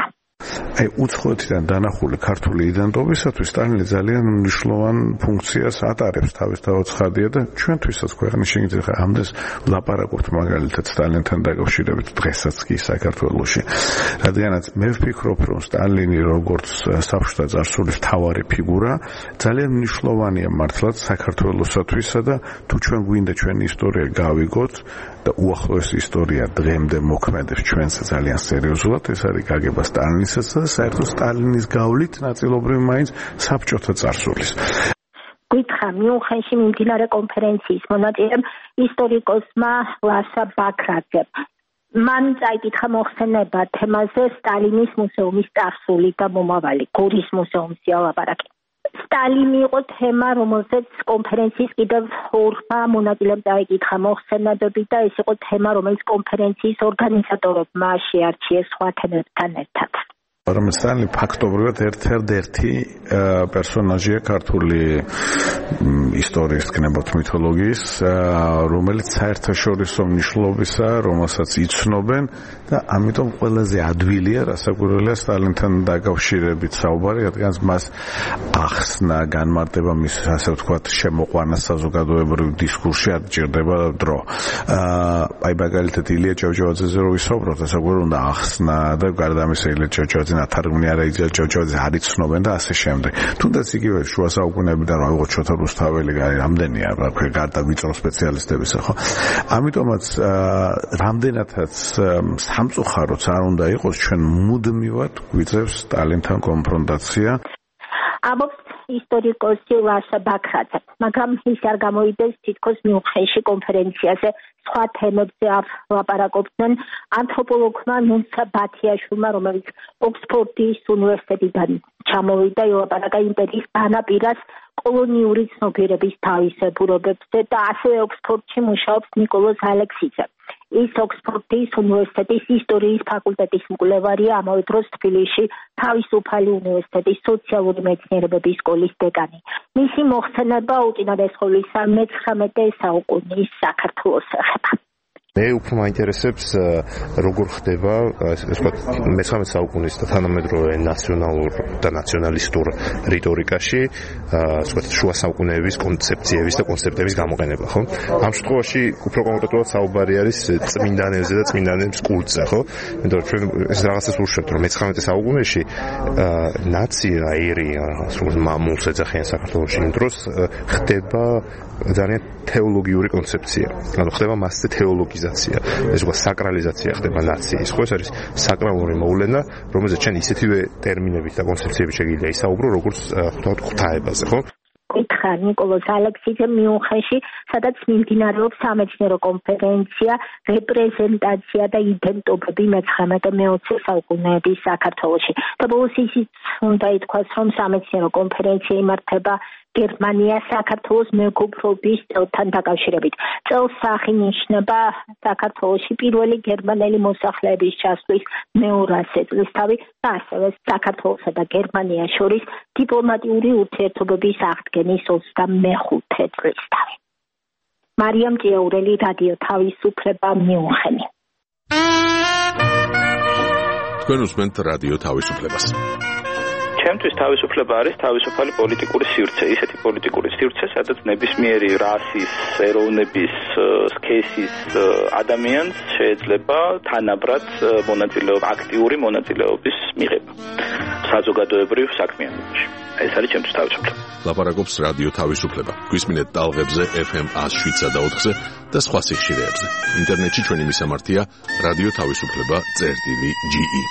აი უცხოეთიდან დანახული ქართული იდენტობისათვის სტალინი ძალიან მნიშვნელოვან ფუნქციას ატარებს, თავისთავად ცხადია და ჩვენთვისაც ქვეყნის შეგიძლიათ ამდენს ლაპარაკობთ მაგალითად სტალინთან დაკავშირებით დღესაც კი საქართველოში. რადგანაც მე ვფიქრობ, რომ სტალინი როგორც საბჭოთა წარსულის მთავარი ფიგურა ძალიან მნიშვნელოვანია მართლაც საქართველოსათვისა და თუ ჩვენ გვინდა ჩვენი ისტორია გავიგოთ და უახლოესი ისტორია დღემდე მოქმედებს ჩვენს ძალიან სერიოზულად, ეს არის გაგება სტალინისაც და საერთოდ სტალინის გავლით ნაწილობრივ მაინც საბჭოთა წარსულის. გითხრა მიუნხენში მიმდინარე კონფერენციის მონაწილემ ისტორიკოსმა ლაშა ბაქრაძემ. მან წაიკითხა მოხსენება თემაზე სტალინის მუზეუმის წარსული და მომავალი, გორის მუზეუმზე ლაპარაკი. სტალინი იყო თემა, რომელზეც კონფერენციის კიდევ ორმა მონაწილემ წაიკითხა მოხსენებები და ეს იყო თემა, რომელიც კონფერენციის ორგანიზატორებმა შეარჩიეს სხვა თემებთან ერთად. მაგრამ სტალინი ფაქტობრივად ერთ-ერთი პერსონაჟია ქართული ისტორიის, გნებოთ მითოლოგიის, რომელიც საერთაშორისო მნიშვნელობისაა, რომელსაც იცნობენ და ამიტომ ყველაზე ადვილია, რასაკვირველია სტალინთან დაკავშირებით საუბარი, რადგან მას ახსნა, განმარტება მის ასე ვთქვათ შემოყვანა საზოგადოებრივ დისკურსში არ ჭირდება დრო. აი მაგალითად ილია ჭავჭავაძეზე რო ვისაუბროთ, რასაკვირველია უნდა ახსნა და გარდა ამისა ილია ჭავჭავაძე თარგმნი არა იძლია ჭავჭავაძე არ იცნობენ და ასე შემდეგ. თუნდაც იგივე შუა საუკუნეებიდან რა ვიღოთ შოთა რუსთაველი რამდენია რა ქვია გარდა ვიწრო სპეციალისტებისა ხო. ამიტომაც რამდენადაც სამწუხაროც არ უნდა იყოს ჩვენ მუდმივად გვიწევს სტალინთან კონფრონტაცია. ამბობს ისტორიკოსი ლაშა ბაქრაძე, მაგრამ ის არ გამოიდეს თითქოს მიუნხენში კონფერენციაზე სხვა თემებზე ლაპარაკობდნენ ანთროპოლოგმა ნუნცა ბათიაშვილმა, რომელიც ოქსფორდის უნივერსიტეტიდან ჩამოვიდა, ელაპარაკა იმპერიის განაპირას კოლონიური ცნობიერების თავისებურებებზე და ასევე ოქსფორდში მუშაობს ნიკოლოზ ალექსიძე. ის ოქსფორდის უნივერსიტეტის ისტორიის ფაკულტეტის მკვლევარია, ამავე დროს თბილისში თავისუფალი უნივერსიტეტის სოციალური მეცნიერებების სკოლის დეკანი. მისი მოხსენება უწინარესხოლისა მე-19 საუკუნის საქართველოს ეხება. მე უფრო მაინტერესებს როგორ ხდება ასე ვთქვათ მე-19 საუკუნის და თანამედროვე ნაციონალურ და ნაციონალისტურ რიტორიკაში ასე ვთქვათ შუა საუკუნეების კონცეფციების და კონცეპტების გამოყენება, ხო? ამ შემთხვევაში უფრო კონკრეტულად საუბარი არის წმინდანებზე და წმინდანების კულტზე, ხო? იმიტომ რომ ჩვენ ეს რაღაცას ვუშვებთ, რომ მე-19 საუკუნეში ნაცია ერი ასე ვთქვათ მამულს ეძახიან საქართველოში იმ დროს ხდება ძალიან თეოლოგიური კონცეფცია. ანუ ხდება მასზე თეოლოგიზაცია. ეს უკვე საკრალიზაცია ხდება ნაციის. ხო ეს არის საკრალური მოვლენა, რომელზეც ჩვენ ისეთივე ტერმინებით და კონცეფციებით შეგიძლია ისაუბრო, როგორც ვთქვათ ღვთაებაზე, ხო? გითხრა ნიკოლოზ ალექსიძე მიუნხენში, სადაც მიმდინარეობს სამეცნიერო კონფერენცია რეპრეზენტაცია და იდენტობები მე-19-20 საუკუნეების საქართველოში. და ბოლოს ისიც უნდა ითქვას, რომ სამეცნიერო კონფერენცია იმართება გერმანია საქართველოს მეგობრობის წელთან დაკავშირებით. წელს აღინიშნება საქართველოში პირველი გერმანელი მოსახლეების ჩასვლის მე-200 წლისთავი და ასევე საქართველოსა და გერმანიას შორის დიპლომატიური ურთიერთობების აღდგენის 25 წლისთავი. მარიამ ჭიაურელი, რადიო თავისუფლება, მიუნხენი. თქვენ უსმენთ რადიო თავისუფლებას. ჩემთვის თავისუფლება არის თავისუფალი პოლიტიკური სივრცე, ისეთი პოლიტიკური სივრცე, სადაც ნებისმიერი რასის, ეროვნების, სქესის ადამიანს შეიძლება თანაბრად აქტიური მონაწილეობის მიღება საზოგადოებრივ საქმიანობაში. ეს არის ჩემთვის თავისუფლება. ლაპარაკობს რადიო თავისუფლება. გვისმინეთ ტალღებზე FM 107.4-ზე და სხვა სიხშირეებზე. ინტერნეტში ჩვენი მისამართია რადიო თავისუფლება.ge.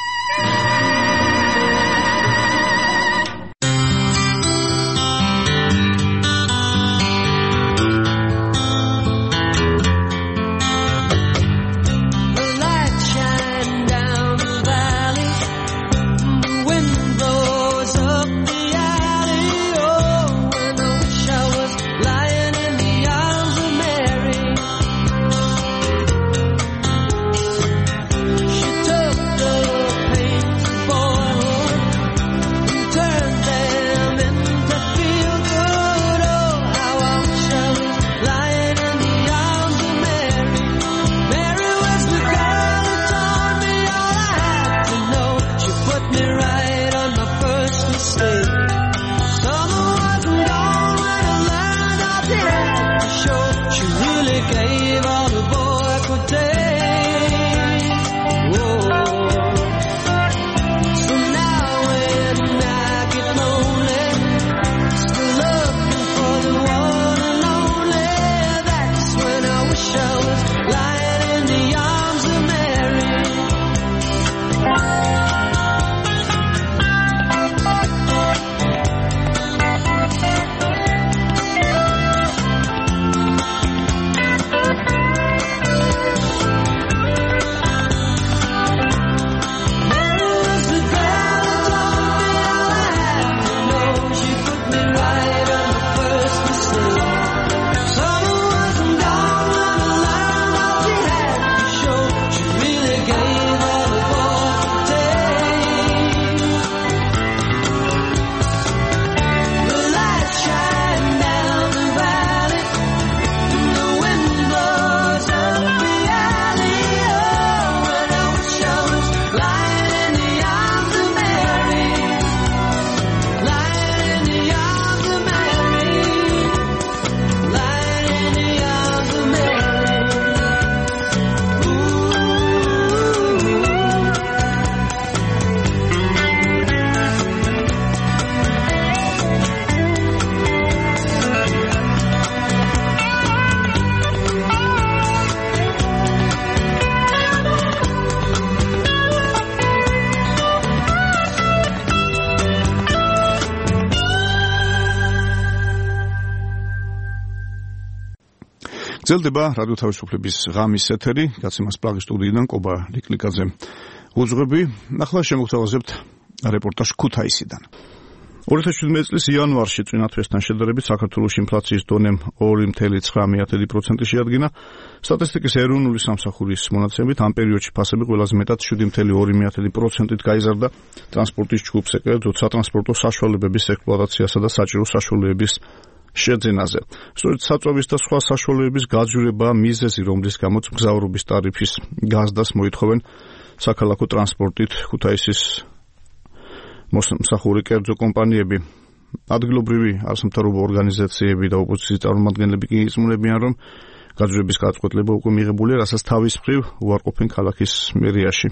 გრძელდება რადიო თავისუფლების ღამის ეთერი, გაცემას პლაგის სტუდიიდან კობა ლიკლიკაძე. უძღვები, ახლა შემოგთავაზებთ რეპორტაჟ ქუთაისიდან. 2017 წლის იანვარში წინა თვესთან შედარებით საქართველოს ინფლაციის დონემ 2.9% შეადგინა. სტატისტიკის ეროვნული სამსახურის მონაცემებით ამ პერიოდში ფასები ყველაზე მეტად 7.2%-ით გაიზარდა. ტრანსპორტის ჯგუფს ეკავებოდა სატრანსპორტო საშუალებების ექსპლუატაციასა და საჭირო საშუალებების შეძენაზე. სწორედ საწვავის და სხვა საშუალებების გაძვირება მიზეზი, რომლის გამოც მგზავრობის ტარიფის გაზდას მოითხოვენ საქალაქო ტრანსპორტით ქუთაისის მოსამსახური კერძო კომპანიები. ადგილობრივი არასამთავრობო ორგანიზაციები და ოპოზიციის წარმომადგენლები კი იწმუნებიან, რომ გაძვირების გადაწყვეტილება უკვე მიღებულია, რასაც თავის მხრივ უარყოფენ ქალაქის მერიაში.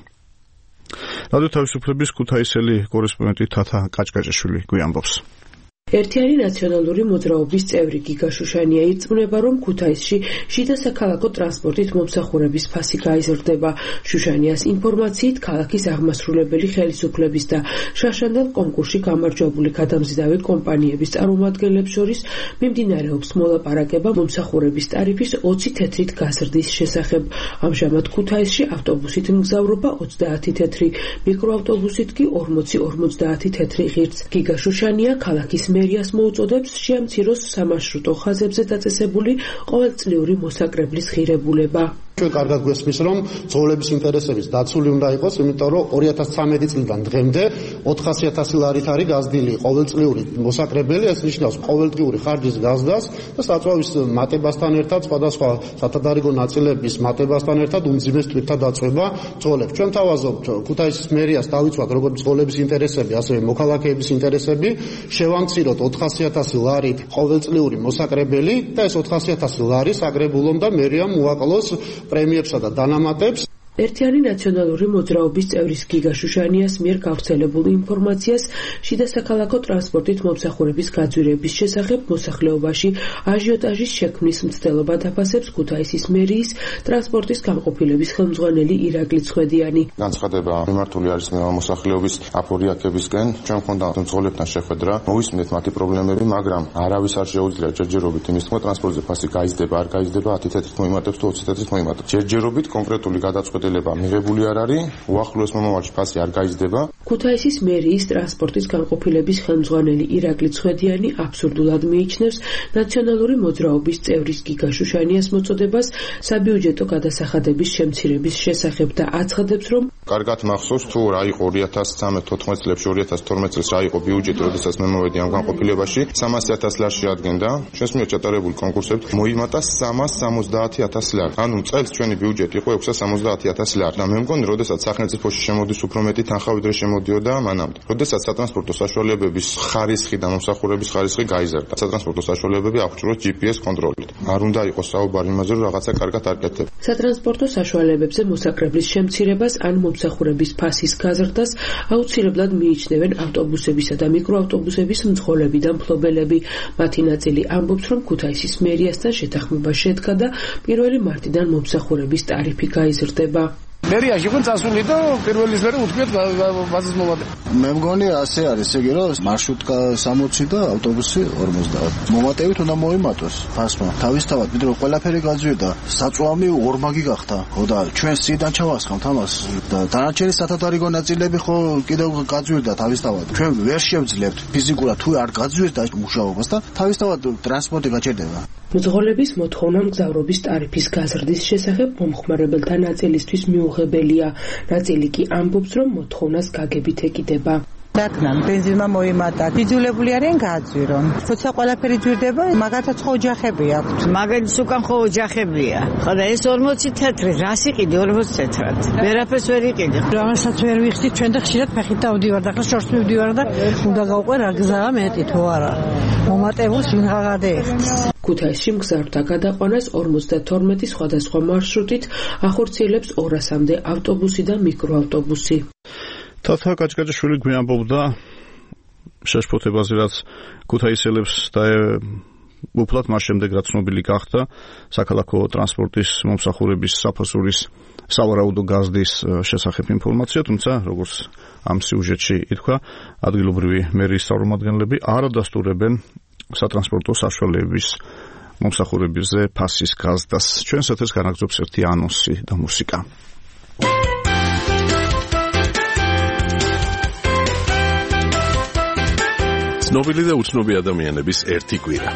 რადიო თავისუფლების ქუთაისელი კორესპონდენტი თათა კაჭკაჭაშვილი გვიამბობს. ერთიანი ნაციონალური მოძრაობის წევრი გიგა შუშანია ირწმუნება, რომ ქუთაისში შიდა საქალაქო ტრანსპორტით მომსახურების ფასი გაიზრდება. შუშანიას ინფორმაციით, ქალაქის აღმასრულებელი ხელისუფლების და შაშანდელ კონკურსში გამარჯვებული გადამზიდავი კომპანიების წარმომადგენლებს შორის მიმდინარეობს მოლაპარაკება მომსახურების ტარიფის 20 თეთრით გაზრდის შესახებ. ამჟამად ქუთაისში ავტობუსით მგზავრობა 30 თეთრი, მიკროავტობუსით კი 40-50 თეთრი ღირს. გიგა შუშანია ქალაქის მერიას მოუწოდებს შეამციროს სამარშრუტო ხაზებზე დაწესებული ყოველწლიური მოსაკრებლის ღირებულება. ჩვენ კარგად გვესმის, რომ ძღოლების ინტერესების დაცული უნდა იყოს, იმიტომ რომ 2013 წლიდან დღემდე 400.000 ლარით არის გაზრდილი ყოველწლიური მოსაკრებელი, ეს ნიშნავს ყოველდღიური ხარჯის გაზრდას და საწვავის მატებასთან ერთად სხვადასხვა სათადარიგო ნაწილების მატებასთან ერთად უმძიმეს თვითთა დაწვება ძღოლებს. ჩვენ თავაზობთ ქუთაისის მერიას დავიცვათ როგორც ძღოლების ინტერესები, ასევე მოქალაქეების ინტერესები, შევამციროთ 400.000 ლარით ყოველწლიური მოსაკრებელი და ეს 400.000 ლარი საგრებულონ და მერიამ უაკლოს პრემიებსა და დანამატებს. ერთიანი ნაციონალური მოძრაობის წევრის გიგა შუშანიას მიერ გავრცელებულ ინფორმაციას შიდა საქალაქო ტრანსპორტით მომსახურების გაძვირების შესახებ მოსახლეობაში აჟიოტაჟის შექმნის მცდელობა დაფასებს ქუთაისის მერიის ტრანსპორტის განყოფილების ხელმძღვანელი ირაკლი ცხედიანი. განცხადება მიმართული არის მოსახლეობის აპორიაკებისკენ. ჩვენ მქონდა მძღოლებთან შეხვედრა, მოვისმინეთ მათი პრობლემები, მაგრამ არავის არ შეუძლია ჯერჯერობით იმის თქმა, ტრანსპორტზე ფასი გაიზრდება, არ გაიზრდება, 10 თეთრით მოიმატებს თუ 20 თეთრით მოიმატებს. ჯერჯერობით კონკრეტული გადაწყვეტილება მიღებული არ არის, უახლოეს მომავალში ფასი არ გაიზრდება. ქუთაისის მერიის ტრანსპორტის განყოფილების ხელმძღვანელი ირაკლი ცხედიანი აბსურდულად მიიჩნევს ნაციონალური მოძრაობის წევრის გიგა შუშანიას მოწოდებას საბიუჯეტო გადასახადების შემცირების შესახებ და აცხადებს, რომ კარგად მახსოვს თუ რა იყო 2013-14 წლებში, 2012 წელს რა იყო ბიუჯეტი, როდესაც მე მოვედი ამ განყოფილებაში, 300.000 ლარი შეადგენდა. ჩვენს მიერ ჩატარებული კონკურსებით მოიმატა 370.000 ლარი. ანუ წელს ჩვენი ბიუჯეტი იყო 670.000 ლარი. და მე მგონი, როდესაც სახელმწიფოში შემოდის უფრო მეტი თანხა, ვიდრე შემოდიოდა მანამდე. როდესაც სატრანსპორტო საშუალებების ხარისხი და მომსახურების ხარისხი გაიზარდა. სატრანსპორტო საშუალებები აღჭურვეს GPS კონტროლით. არ უნდა იყოს საუბარი იმაზე, რომ რაღაცა კარგად არ კეთდება. სატრანსპორტო საშუალებებზე მოსაკრებლის შემცირებას ან მომსახურების ფასის გაზრდას აუცილებლად მიიჩნევენ ავტობუსებისა და მიკროავტობუსების მძღოლები და მფლობელები. მათი ნაწილი ამბობს, რომ ქუთაისის მერიასთან შეთანხმება შედგა და 1 მარტიდან მომსახურების ტარიფი გაიზრდება. მერიაში იყო წასული და პირველის მერე უთქვიეთ ბაზის მოვადე. მე მგონი ასე არის, ესე იგი რომ მარშრუტკა 60 და ავტობუსი 50. მომატებით უნდა მოიმატოს ფასმა. თავისთავად, ვიდრე ყველაფერი გაძვირდა, საწვავი ორმაგი გახდა. ხო და ჩვენ სიდან ჩავასხამთ ამას და დანარჩენი სათადარიგო ნაწილები ხო კიდევ გაძვირდა თავისთავად. ჩვენ ვერ შევძლებთ ფიზიკურად თუ არ გაძვირდა მუშაობას და თავისთავად ტრანსპორტი გაჭირდება. მძღოლების მოთხოვნა მგზავრობის ტარიფის გაზრდის შესახებ მომხმარებელთა ნაწილისთვის მიუღებელია. ნაწილი კი ამბობს, რომ მოთხოვნას გაგებით ეკიდება. რადგან ბენზინმა მოიმატა, იძულებული არიან გააძვირონ. როცა ყველაფერი ძვირდება, მაგათაც ხო ოჯახები აქვთ. მაგალითს უკან ხო ოჯახებია. ხო და ეს 40 თეთრი, რას იყიდი 40 თეთრად? ვერაფერს ვერ იყიდი. რამასაც ვერ ვიხდი, ჩვენ და ხშირად ფეხით დავდივარ და ახლა შორს მივდივარ და უნდა გავყვე რა გზაა მეტი თუ არა. მომატებულს ვინ გადაეხს. ქუთაისში მგზავრთა გადაყვანას 52 სხვადასხვა მარშრუტით ახორციელებს 200-მდე ავტობუსი და მიკროავტობუსი. თათა კაჭკაჭაშვილი გვიამბობდა შეშფოთებაზე, რაც ქუთაისელებს და უფლად მას შემდეგ რაც ცნობილი გახდა საქალაქო ტრანსპორტის მომსახურების საფასურის სავარაუდო გაზრდის შესახებ ინფორმაცია, თუმცა როგორც ამ სიუჟეტში ითქვა, ადგილობრივი მერიის წარმომადგენლები არ ადასტურებენ სატრანსპორტო საშუალებების მომსახურებებზე ფასის გაზდას. ჩვენს ეთერს განაგრძობს ერთი ანონსი და მუსიკა. ცნობილი და უცნობი ადამიანების ერთი კვირა.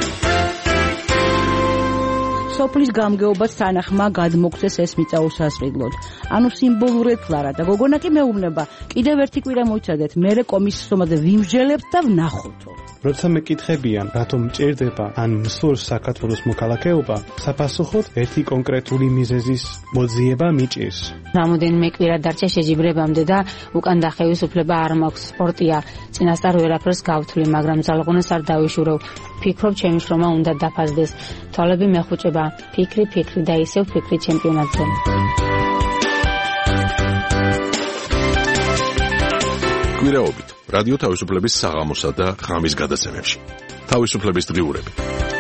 სოფლის გამგეობას თანახმა გადმოგცეს ეს მიწა უსასყიდლოდ. ანუ სიმბოლურად ლარა და გოგონა კი მეუბნება, კიდევ ერთი კვირა მოიცადეთ, მერე კომისიომაზე ვიმსჯელებთ და ვნახოთ. როცა მეკითხებიან, რატომ მჭირდება ან მსურს საქართველოს მოქალაქეობა, საფასუხოდ ერთი კონკრეტული მიზეზის მოძიება მიჭირს. რამოდენიმე კვირა დარჩა შეჯიბრებამდე და უკან დახევის უფლება არ მაქვს. სპორტია, წინასწარ ვერაფერს გავთვლი, მაგრამ ძალღონას არ დავიშურევ. ფიქრობ, ჩემი შრომა უნდა დაფასდეს. თვალები მეხუჭება, ფიქრი და ისევ ფიქრი ჩემპიონატზე. კვირაობით რადიო თავისუფლების საღამოსა და ღამის გადაცემებში. თავისუფლების დღიურები.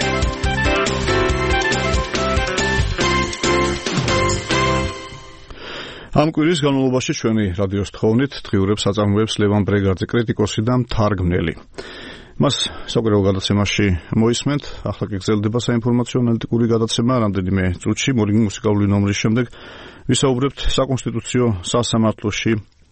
ამ კვირის განმავლობაში ჩვენი რადიოს თხოვნით დღიურებს აწარმოებს ლევან ბრეგაძე, კრიტიკოსი და მთარგმნელი. მას საკვირაო გადაცემაში მოისმენთ, ახლა კი გრძელდება საინფორმაციო ანალიტიკური გადაცემა, რამდენიმე წუთში მორიგი მუსიკალური ნომრის შემდეგ ვისაუბრებთ საკონსტიტუციო სასამართლოში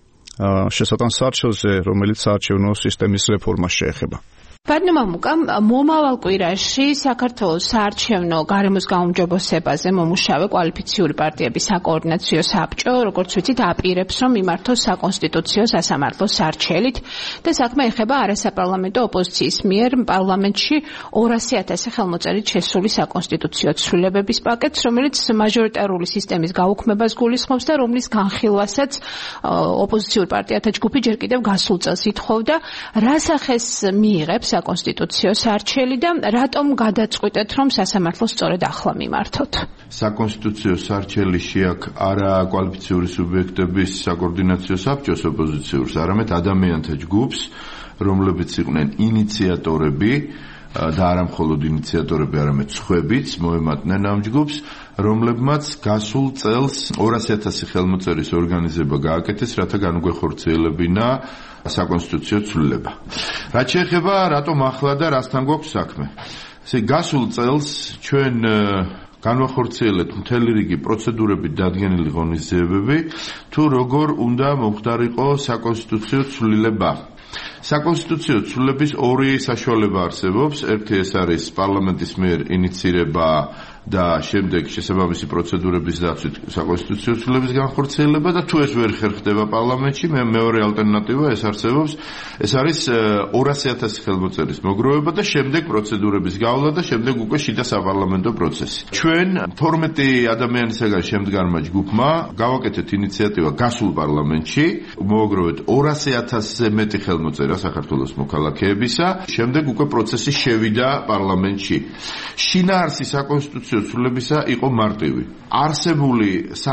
შესატან სარჩელზე, რომელიც საარჩევნო სისტემის რეფორმას შეეხება. ბატონო მამუკამ, მომავალ კვირაში საქართველოს საარჩევნო გარემოს გაუმჯობესებაზე მომუშავე კვალიფიციური პარტიების საკოორდინაციო საბჭო, როგორც ვიცით, აპირებს, რომ მიმართოს საკონსტიტუციო სასამართლოს სარჩელით და საქმე ეხება არასაპარლამენტო ოპოზიციის მიერ პარლამენტში 200,000 ხელმოწერით შესული საკონსტიტუციო ცვლილებების პაკეტს, რომელიც მაჟორიტარული სისტემის გაუქმებას გულისხმობს და რომლის განხილვასაც ოპოზიციური პარტიათა ჯგუფი ჯერ კიდევ გასულ წელს ითხოვდა. რა სახეს მიიღებს საკონსტიტუციო სარჩელი და რატომ გადაწყვიტეთ, რომ სასამართლოს სწორედ ახლა მიმართოთ? საკონსტიტუციო სარჩელი შეაქვს არა კვალიფიციური სუბიექტების საკოორდინაციო საბჭოს ოპოზიციურს, არამედ ადამიანთა ჯგუფს, რომლებიც იყვნენ ინიციატორები და არა მხოლოდ ინიციატორები, არამედ სხვებიც მოემატნენ ამ ჯგუფს, რომლებმაც გასულ წელს 200,000 ხელმოწერის ორგანიზება გააკეთეს, რათა განუგვეხორციელებინა საკონსტიტუციო ცვლილება. რაც შეეხება რატომ ახლა და რასთან გვაქვს საქმე. გასულ წელს ჩვენ განვახორციელეთ მთელი რიგი პროცედურებით დადგენილი ღონისძიებები, თუ როგორ უნდა მომხდარიყო საკონსტიტუციო ცვლილება. საკონსტიტუციო ცვლილების ორი საშუალება არსებობს. ერთი ეს არის პარლამენტის მიერ ინიცირება და შემდეგ შესაბამისი პროცედურების დაცვით საკონსტიტუციო ცვლილების განხორციელება და თუ ეს ვერ ხერხდება პარლამენტში, მეორე ალტერნატივა ეს არსებობს. ეს არის 200,000 ხელმოწერის მოგროვება და შემდეგ პროცედურების გავლა და შემდეგ უკვე შიდა საპარლამენტო პროცესი. ჩვენ 12 ადამიანისაგან შემდგარმა ჯგუფმა გავაკეთეთ ინიციატივა გასულ პარლამენტში, მოვაგროვეთ 200,000-ზე მეტი ხელმოწერა საქართველოს მოქალაქეებისა, შემდეგ უკვე პროცესი შევიდა პარლამენტში. შინაარსი საკონსტიტუციო ცვლილებისა იყო მარტივი. არსებული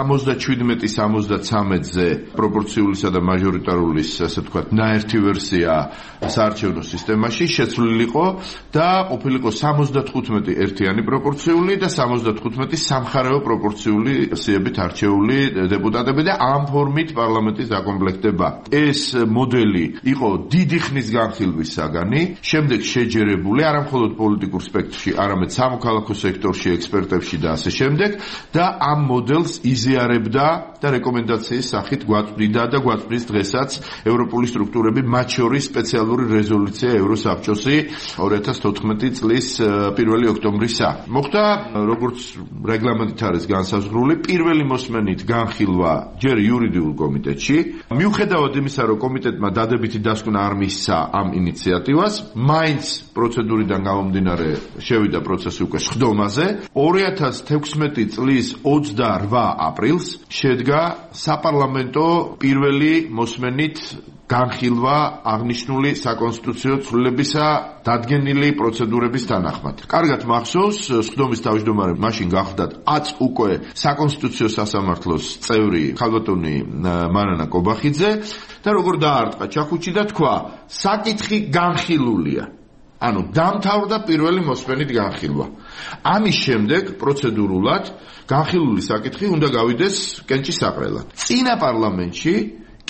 77-73-ზე პროპორციულისა და მაჟორიტარულის, ასე ვთქვათ, ნაერთი ვერსია საარჩევნო სისტემაში შეცვლილი იყო და ყოფილიყო 75 ერთიანი პროპორციული და 75 სამხარეო პროპორციული სიებით არჩეული დეპუტატები და ამ ფორმით პარლამენტის დაკომპლექტება. ეს მოდელი იყო დიდი ხნის განხილვის საგანი, შემდეგ შეჯერებული არა მხოლოდ პოლიტიკურ სპექტრში, არამედ სამოქალაქო სექტორში, ექსპერტებში და ასე შემდეგ და ამ მოდელს იზიარებდა და რეკომენდაციის სახით გვაწვდიდა და გვაწვდის დღესაც ევროპული სტრუქტურები, მათ შორის სპეციალური რეზოლუცია ევროსაბჭოსი 2014 წლის 1 ოქტომბრისა. მოხდა, როგორც რეგლამენტით არის განსაზღვრული, პირველი მოსმენით განხილვა ჯერ იურიდიულ კომიტეტში. მიუხედავად იმისა, რომ კომიტეტმა დადებითი დასკვნა არ მისცა ამ ინიციატივას, მაინც პროცედურიდან გამომდინარე შევიდა პროცესი უკვე სხდომაზე. 2016 წლის 28 აპრილს შედგა საპარლამენტო პირველი მოსმენით განხილვა აღნიშნული საკონსტიტუციო ცვლილებისა დადგენილი პროცედურების თანახმად. კარგად მახსოვს, სხდომის თავმჯდომარე მაშინ გახდათ 10 უკვე საკონსტიტუციო სასამართლოს წევრი ხალბატონი მარანა კობახიძე და როგორ დაარტყა ჩახუჩი და თქვა, საკითხი განხილულია. ანუ დამთავრდა პირველი მოსმენით განხილვა. ამის შემდეგ პროცედურულად განხილული საკითხი უნდა გავიდეს კენჭის საყრელად. წინა პარლამენტში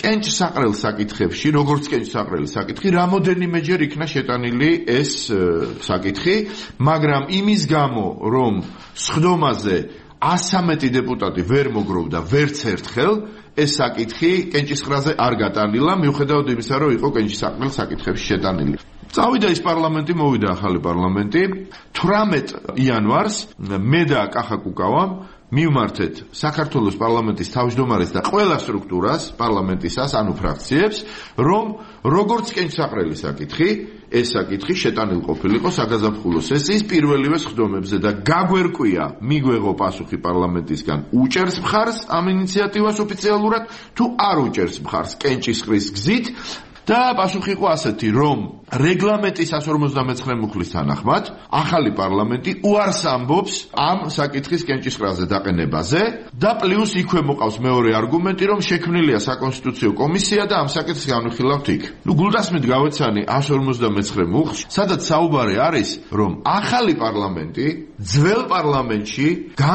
კენჭსაყრელ საკითხებში, როგორც კენჭსაყრელი საკითხი, რამოდენიმეჯერ იქნა შეტანილი ეს საკითხი, მაგრამ იმის გამო, რომ სხდომაზე 113 დეპუტატი ვერ მოგროვდა ვერც ერთხელ, ეს საკითხი კენჭისყრაზე არ გატანილა, მიუხედავად იმისა, რომ იყო კენჭისაყრელ საკითხებში შეტანილი. წავიდა ის პარლამენტი, მოვიდა ახალი პარლამენტი. 18 იანვარს მე და კახა კუკავამ მივმართეთ საქართველოს პარლამენტის თავმჯდომარეს და ყველა სტრუქტურას პარლამენტისას, ანუ ფრაქციებს, რომ როგორც კენჭისაყრელი საკითხი, ეს საკითხი შეტანილ ყოფილიყო საგაზაფხულო სესიის პირველივე სხდომებზე და გაგვერკვია, მიგვეღო პასუხი პარლამენტისგან, უჭერს მხარს ამ ინიციატივას ოფიციალურად, თუ არ უჭერს მხარს კენჭისყრის გზით. და პასუხი იყო ასეთი, რომ რეგლამენტის 159 მუხლის თანახმად ახალი პარლამენტი უარს ამბობს ამ საკითხის კენჭისყრაზე დაყენებაზე და პლუს იქვე მოყავს მეორე არგუმენტი, რომ შექმნილია საკონსტიტუციო კომისია და ამ საკითხს განვიხილავთ იქ. გულდასმით გავეცანი 159 მუხლში, სადაც საუბარი არის, რომ ახალი პარლამენტი ძველ პარლამენტში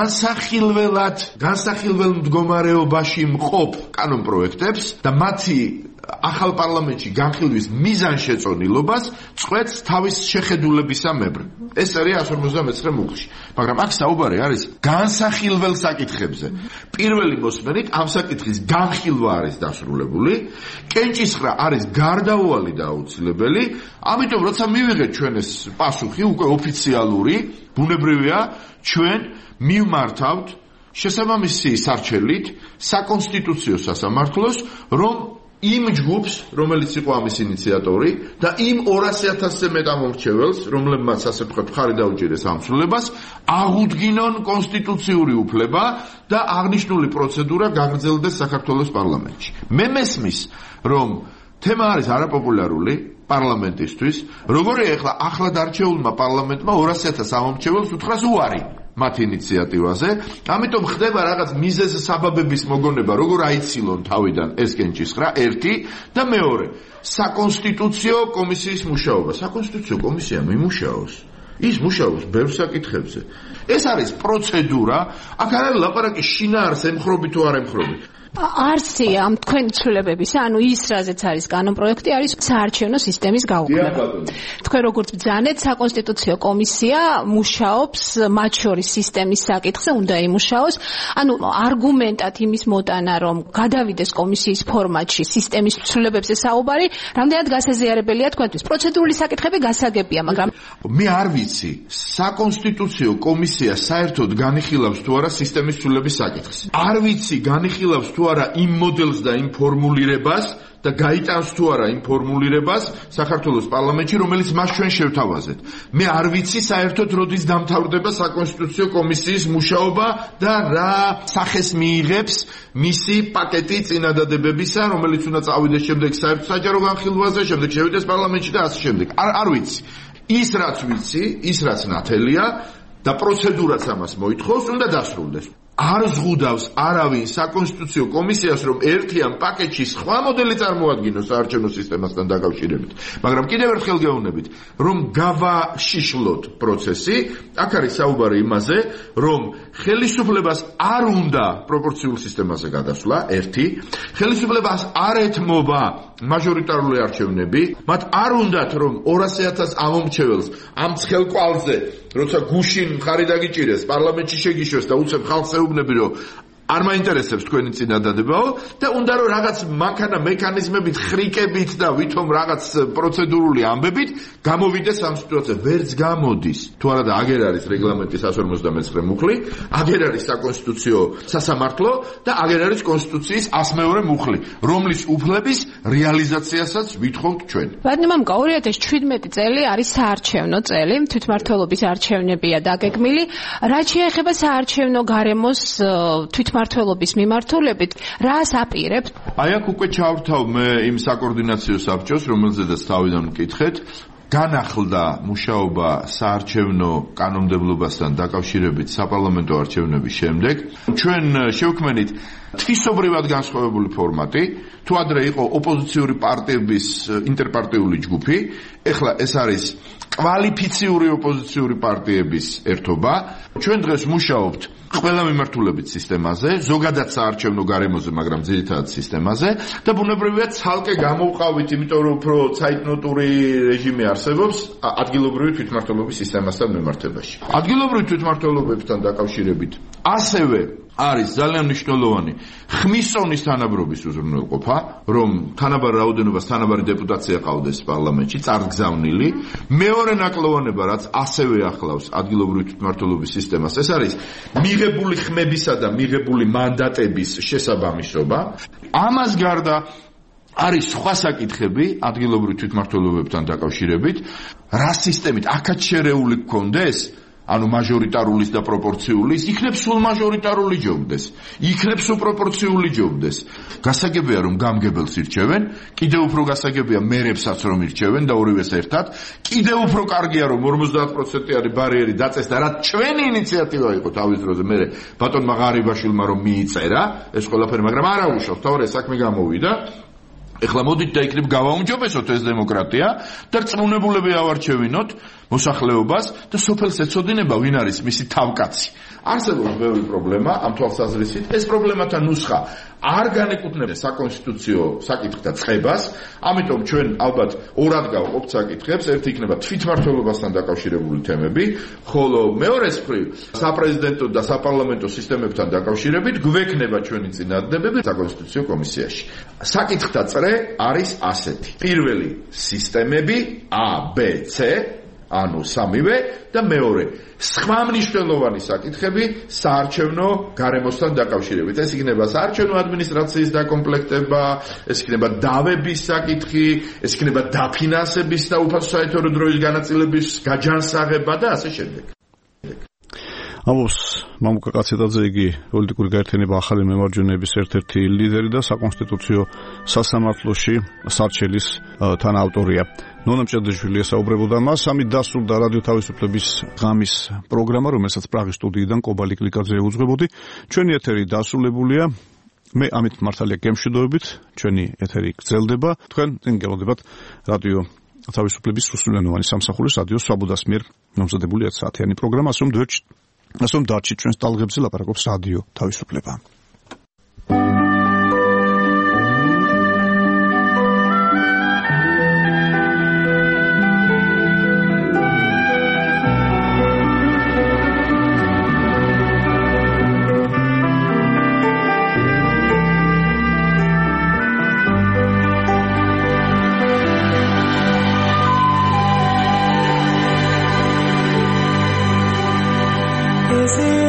განსახილველ მდგომარეობაში მყოფ კანონპროექტებს და მათი ახალ პარლამენტში განხილვის მიზანშეწონილობას წყვეტს თავის შეხედულებისამებრ. ეს არის 159 მუხლში. მაგრამ აქ საუბარი არის განსახილվել საკითხებზე. პირველი მოსმენით ამ საკითხის განხილვა არის დასრულებული, კენჭისყრა არის გარდაუვალი და აუცილებელი, ამიტომ როცა მივიღეთ ჩვენ ეს პასუხი უკვე ოფიციალური, ბუნებრივია ჩვენ მივმართავთ შესაბამისი სარჩელით საკონსტიტუციო სასამართლოს, რომ იმ ჯგუფს, რომელიც იყო ამის ინიციატორი და იმ 200,000-ზე მეტ ამომრჩეველს, რომლებმაც ასე ვთქვათ, მხარი დაუჭირეს ამ ცვლილებას, აღუდგინონ კონსტიტუციური უფლება და აღნიშნული პროცედურა გაგრძელდეს საქართველოს პარლამენტში. მე მესმის, რომ თემა არის არაპოპულარული პარლამენტისთვის, როგორია ახლა ახლად არჩეულმა პარლამენტმა 200,000 ამომრჩეველს უთხრას უარი მათ ინიციატივაზე, ამიტომ ხდება რაღაც მიზეზ საბაბების მოგონება, როგორ აიცილონ თავიდან ეს კენჭისყრა, ერთი და მეორე, საკონსტიტუციო კომისიის მუშაობა. საკონსტიტუციო კომისია მიმუშაოს. ის მუშაობს ბევრ საკითხებზე. ეს არის პროცედურა, აქ არ არის ლაპარაკი შინაარს ემხრობი თუ არ ემხრობი. არსია ამ თქვენი ცვლილებებისა, ანუ ის რაზეც არის კანონპროექტი, არის საარჩევნო სისტემის გაუქმება. თქვენ როგორც ბრძანეთ, საკონსტიტუციო კომისია მუშაობს მათ შორის სისტემის საკითხზე, უნდა იმუშაოს. ანუ არგუმენტად იმის მოტანა, რომ გადავიდეს კომისიის ფორმატში სისტემის ცვლილებებზე საუბარი, რამდენად გასაზიარებელია თქვენთვის. პროცედურული საკითხები გასაგებია, მაგრამ მე არ ვიცი, საკონსტიტუციო კომისია საერთოდ განიხილავს თუ არა სისტემის ცვლილების საკითხს. არ ვიცი, განიხილავს თუ არა იმ მოდელს და იმ ფორმულირებას და გაიტანს თუ არა იმ ფორმულირებას საქართველოს პარლამენტში, რომელიც მას ჩვენ შევთავაზეთ. მე არ ვიცი საერთოდ როდის დამთავრდება საკონსტიტუციო კომისიის მუშაობა და რა სახეს მიიღებს მისი პაკეტი წინადადებებისა, რომელიც უნდა წავიდეს შემდეგ საერთო საჯარო განხილვაზე, შემდეგ შევიდეს პარლამენტში და ასე შემდეგ. არ ვიცი. ის რაც ვიცი, ის რაც ნათელია და პროცედურაც ამას მოითხოვს, უნდა დასრულდეს. არ ზღუდავს არავინ საკონსტიტუციო კომისიას, რომ ერთიან პაკეტში სხვა მოდელი წარმოადგინოს საარჩევნო სისტემასთან დაკავშირებით. მაგრამ კიდევ ერთხელ გეუბნებით, რომ გავაშიშლოთ პროცესი, აქ არის საუბარი იმაზე, რომ ხელისუფლებას არ უნდა პროპორციულ სისტემაზე გადასვლა, ერთი, ხელისუფლებას არ ეთმობა მაჟორიტარული არჩევნები, მათ არ უნდათ, რომ 200,000 ამომრჩეველს ამ ცხელკვალზე, როცა გუშინ მხარი დაგიჭირეს, პარლამენტში შეგიშვეს და უცებ ხალხს ეუბნები, რომ არ მაინტერესებს თქვენი წინადადებაო და უნდა რომ რაღაც მანქანა მექანიზმებით, ხრიკებით და ვითომ რაღაც პროცედურული ამბებით გამოვიდეს ამ სიტუაციაზე. ვერც გამოდის. თუ არა და აგერ არის რეგლამენტის 159 მუხლი, აგერ არის საკონსტიტუციო სასამართლო და აგერ არის კონსტიტუციის 102 მუხლი, რომლის უფლების რეალიზაციასაც ვითხოვთ ჩვენ. ბატონო, 2017 წელი არის საარჩევნო წელი, თვითმმართველობის არჩევნებია დაგეგმილი. რაც შეეხება საარჩევნო გარემოს თვითმმართველობის მიმართულებით, რას აპირებთ? აი აქ უკვე ჩავრთავ მე იმ საკოორდინაციო საბჭოს, რომელზედაც თავიდან მკითხეთ, განახლდა მუშაობა საარჩევნო კანონმდებლობასთან დაკავშირებით საპარლამენტო არჩევნების შემდეგ. ჩვენ შევქმნით თვისობრივად განსხვავებული ფორმატი, თუ ადრე იყო ოპოზიციური პარტიების ინტერპარტიული ჯგუფი, ეხლა ეს არის კვალიფიციური ოპოზიციური პარტიების ერთობა. ჩვენ დღეს მუშაობთ ყველა მიმართულებით სისტემაზე, ზოგადად საარჩევნო გარემოზე, მაგრამ ძირითადად სისტემაზე და ბუნებრივია ცალკე გამოვყავით, იმიტომ რომ უფრო ცაიტნოტური რეჟიმი არსებობს ადგილობრივი თვითმმართველობის სისტემასთან მიმართებაში. ადგილობრივი თვითმმართველობებთან დაკავშირებით ასევე არის ძალიან მნიშვნელოვანი ხმისწონის თანაბრობის უზრუნველყოფა, რომ თანაბარ რაოდენობას თანაბარი დეპუტაცია ყავდეს პარლამენტში, წარგზავნილი. მეორე ნაკლოვანება, რაც ასევე ახლავს ადგილობრივი თვითმმართველობის სისტემას, ეს არის მიღებული ხმებისა და მიღებული მანდატების შესაბამისობა. ამას გარდა არის სხვა საკითხები ადგილობრივი თვითმმართველობებთან დაკავშირებით, რა სისტემით აქაც შერეული გქონდეს, ანუ მაჟორიტარულის და პროპორციულის, იქნებ სულ მაჟორიტარული ჯობდეს, იქნებ სულ პროპორციული ჯობდეს. გასაგებია რომ გამგებელს ირჩევენ, კიდევ უფრო გასაგებია მერებსაც რომ ირჩევენ და ორივეს ერთად, კიდევ უფრო კარგია რომ 50%-იანი ბარიერი დაწეს და რა ჩვენი ინიციატივა იყო თავის დროზე, მე ბატონმა ღარიბაშვილმა რომ მიიწერა ეს ყველაფერი, მაგრამ არა უშავს, თავი საქმე გამოვიდა. ეხლა მოდით და იქნებ გავაუმჯობესოთ ეს დემოკრატია და რწმუნებულები ავარჩევინოთ მოსახლეობას და სოფელს ეცოდინება ვინ არის მისი თავკაცი. არსებობს ბევრი პრობლემა ამ თვალსაზრისით. ეს პრობლემათა ნუსხა არ განეკუთვნება საკონსტიტუციო საკითხთა წყებას, ამიტომ ჩვენ ალბათ ორად გავყოფთ საკითხებს. ერთი იქნება თვითმმართველობასთან დაკავშირებული თემები, ხოლო მეორეს მხრივ საპრეზიდენტო და საპარლამენტო სისტემებთან დაკავშირებით გვექნება ჩვენი წინადადებები საკონსტიტუციო კომისიაში. საკითხთა წრე არის ასეთი. პირველი სისტემები A, B, C, ანუ სამივე და მეორე სხვა მნიშვნელოვანი საკითხები საარჩევნო გარემოსთან დაკავშირებით. ეს იქნება საარჩევნო ადმინისტრაციის დაკომპლექტება, ეს იქნება დავების საკითხი, ეს იქნება დაფინანსების და უფასო საერთო დროის განაწილების გაჯანსაღება და ასე შემდეგ. ამბობს მამუკა კაცეტაძე, იგი პოლიტიკური გაერთიანება ახალი მემარჯვენეების ერთ-ერთი ლიდერი და საკონსტიტუციო სასამართლოში სარჩელის თანაავტორია. ნონა მჭედაშვილი ესაუბრებოდა მას. ამით დასრულდა რადიო თავისუფლების ღამის პროგრამა, რომელსაც პრაღის სტუდიიდან კობალი კლიკაძე ეუძღვებოდი. ჩვენი ეთერი დასრულებულია. მე ამით მართალია გემშვიდობებით, ჩვენი ეთერი გრძელდება. თქვენ წინ გელოდებათ რადიო თავისუფლების სრულენოვანი სამსახურის რადიო სვაბოდას მიერ მომზადებული 1 საათიანი პროგრამა, ასომ დარჩით ჩვენს ტალღებზე ლაპარაკობს რადიო თავისუფლება. Is it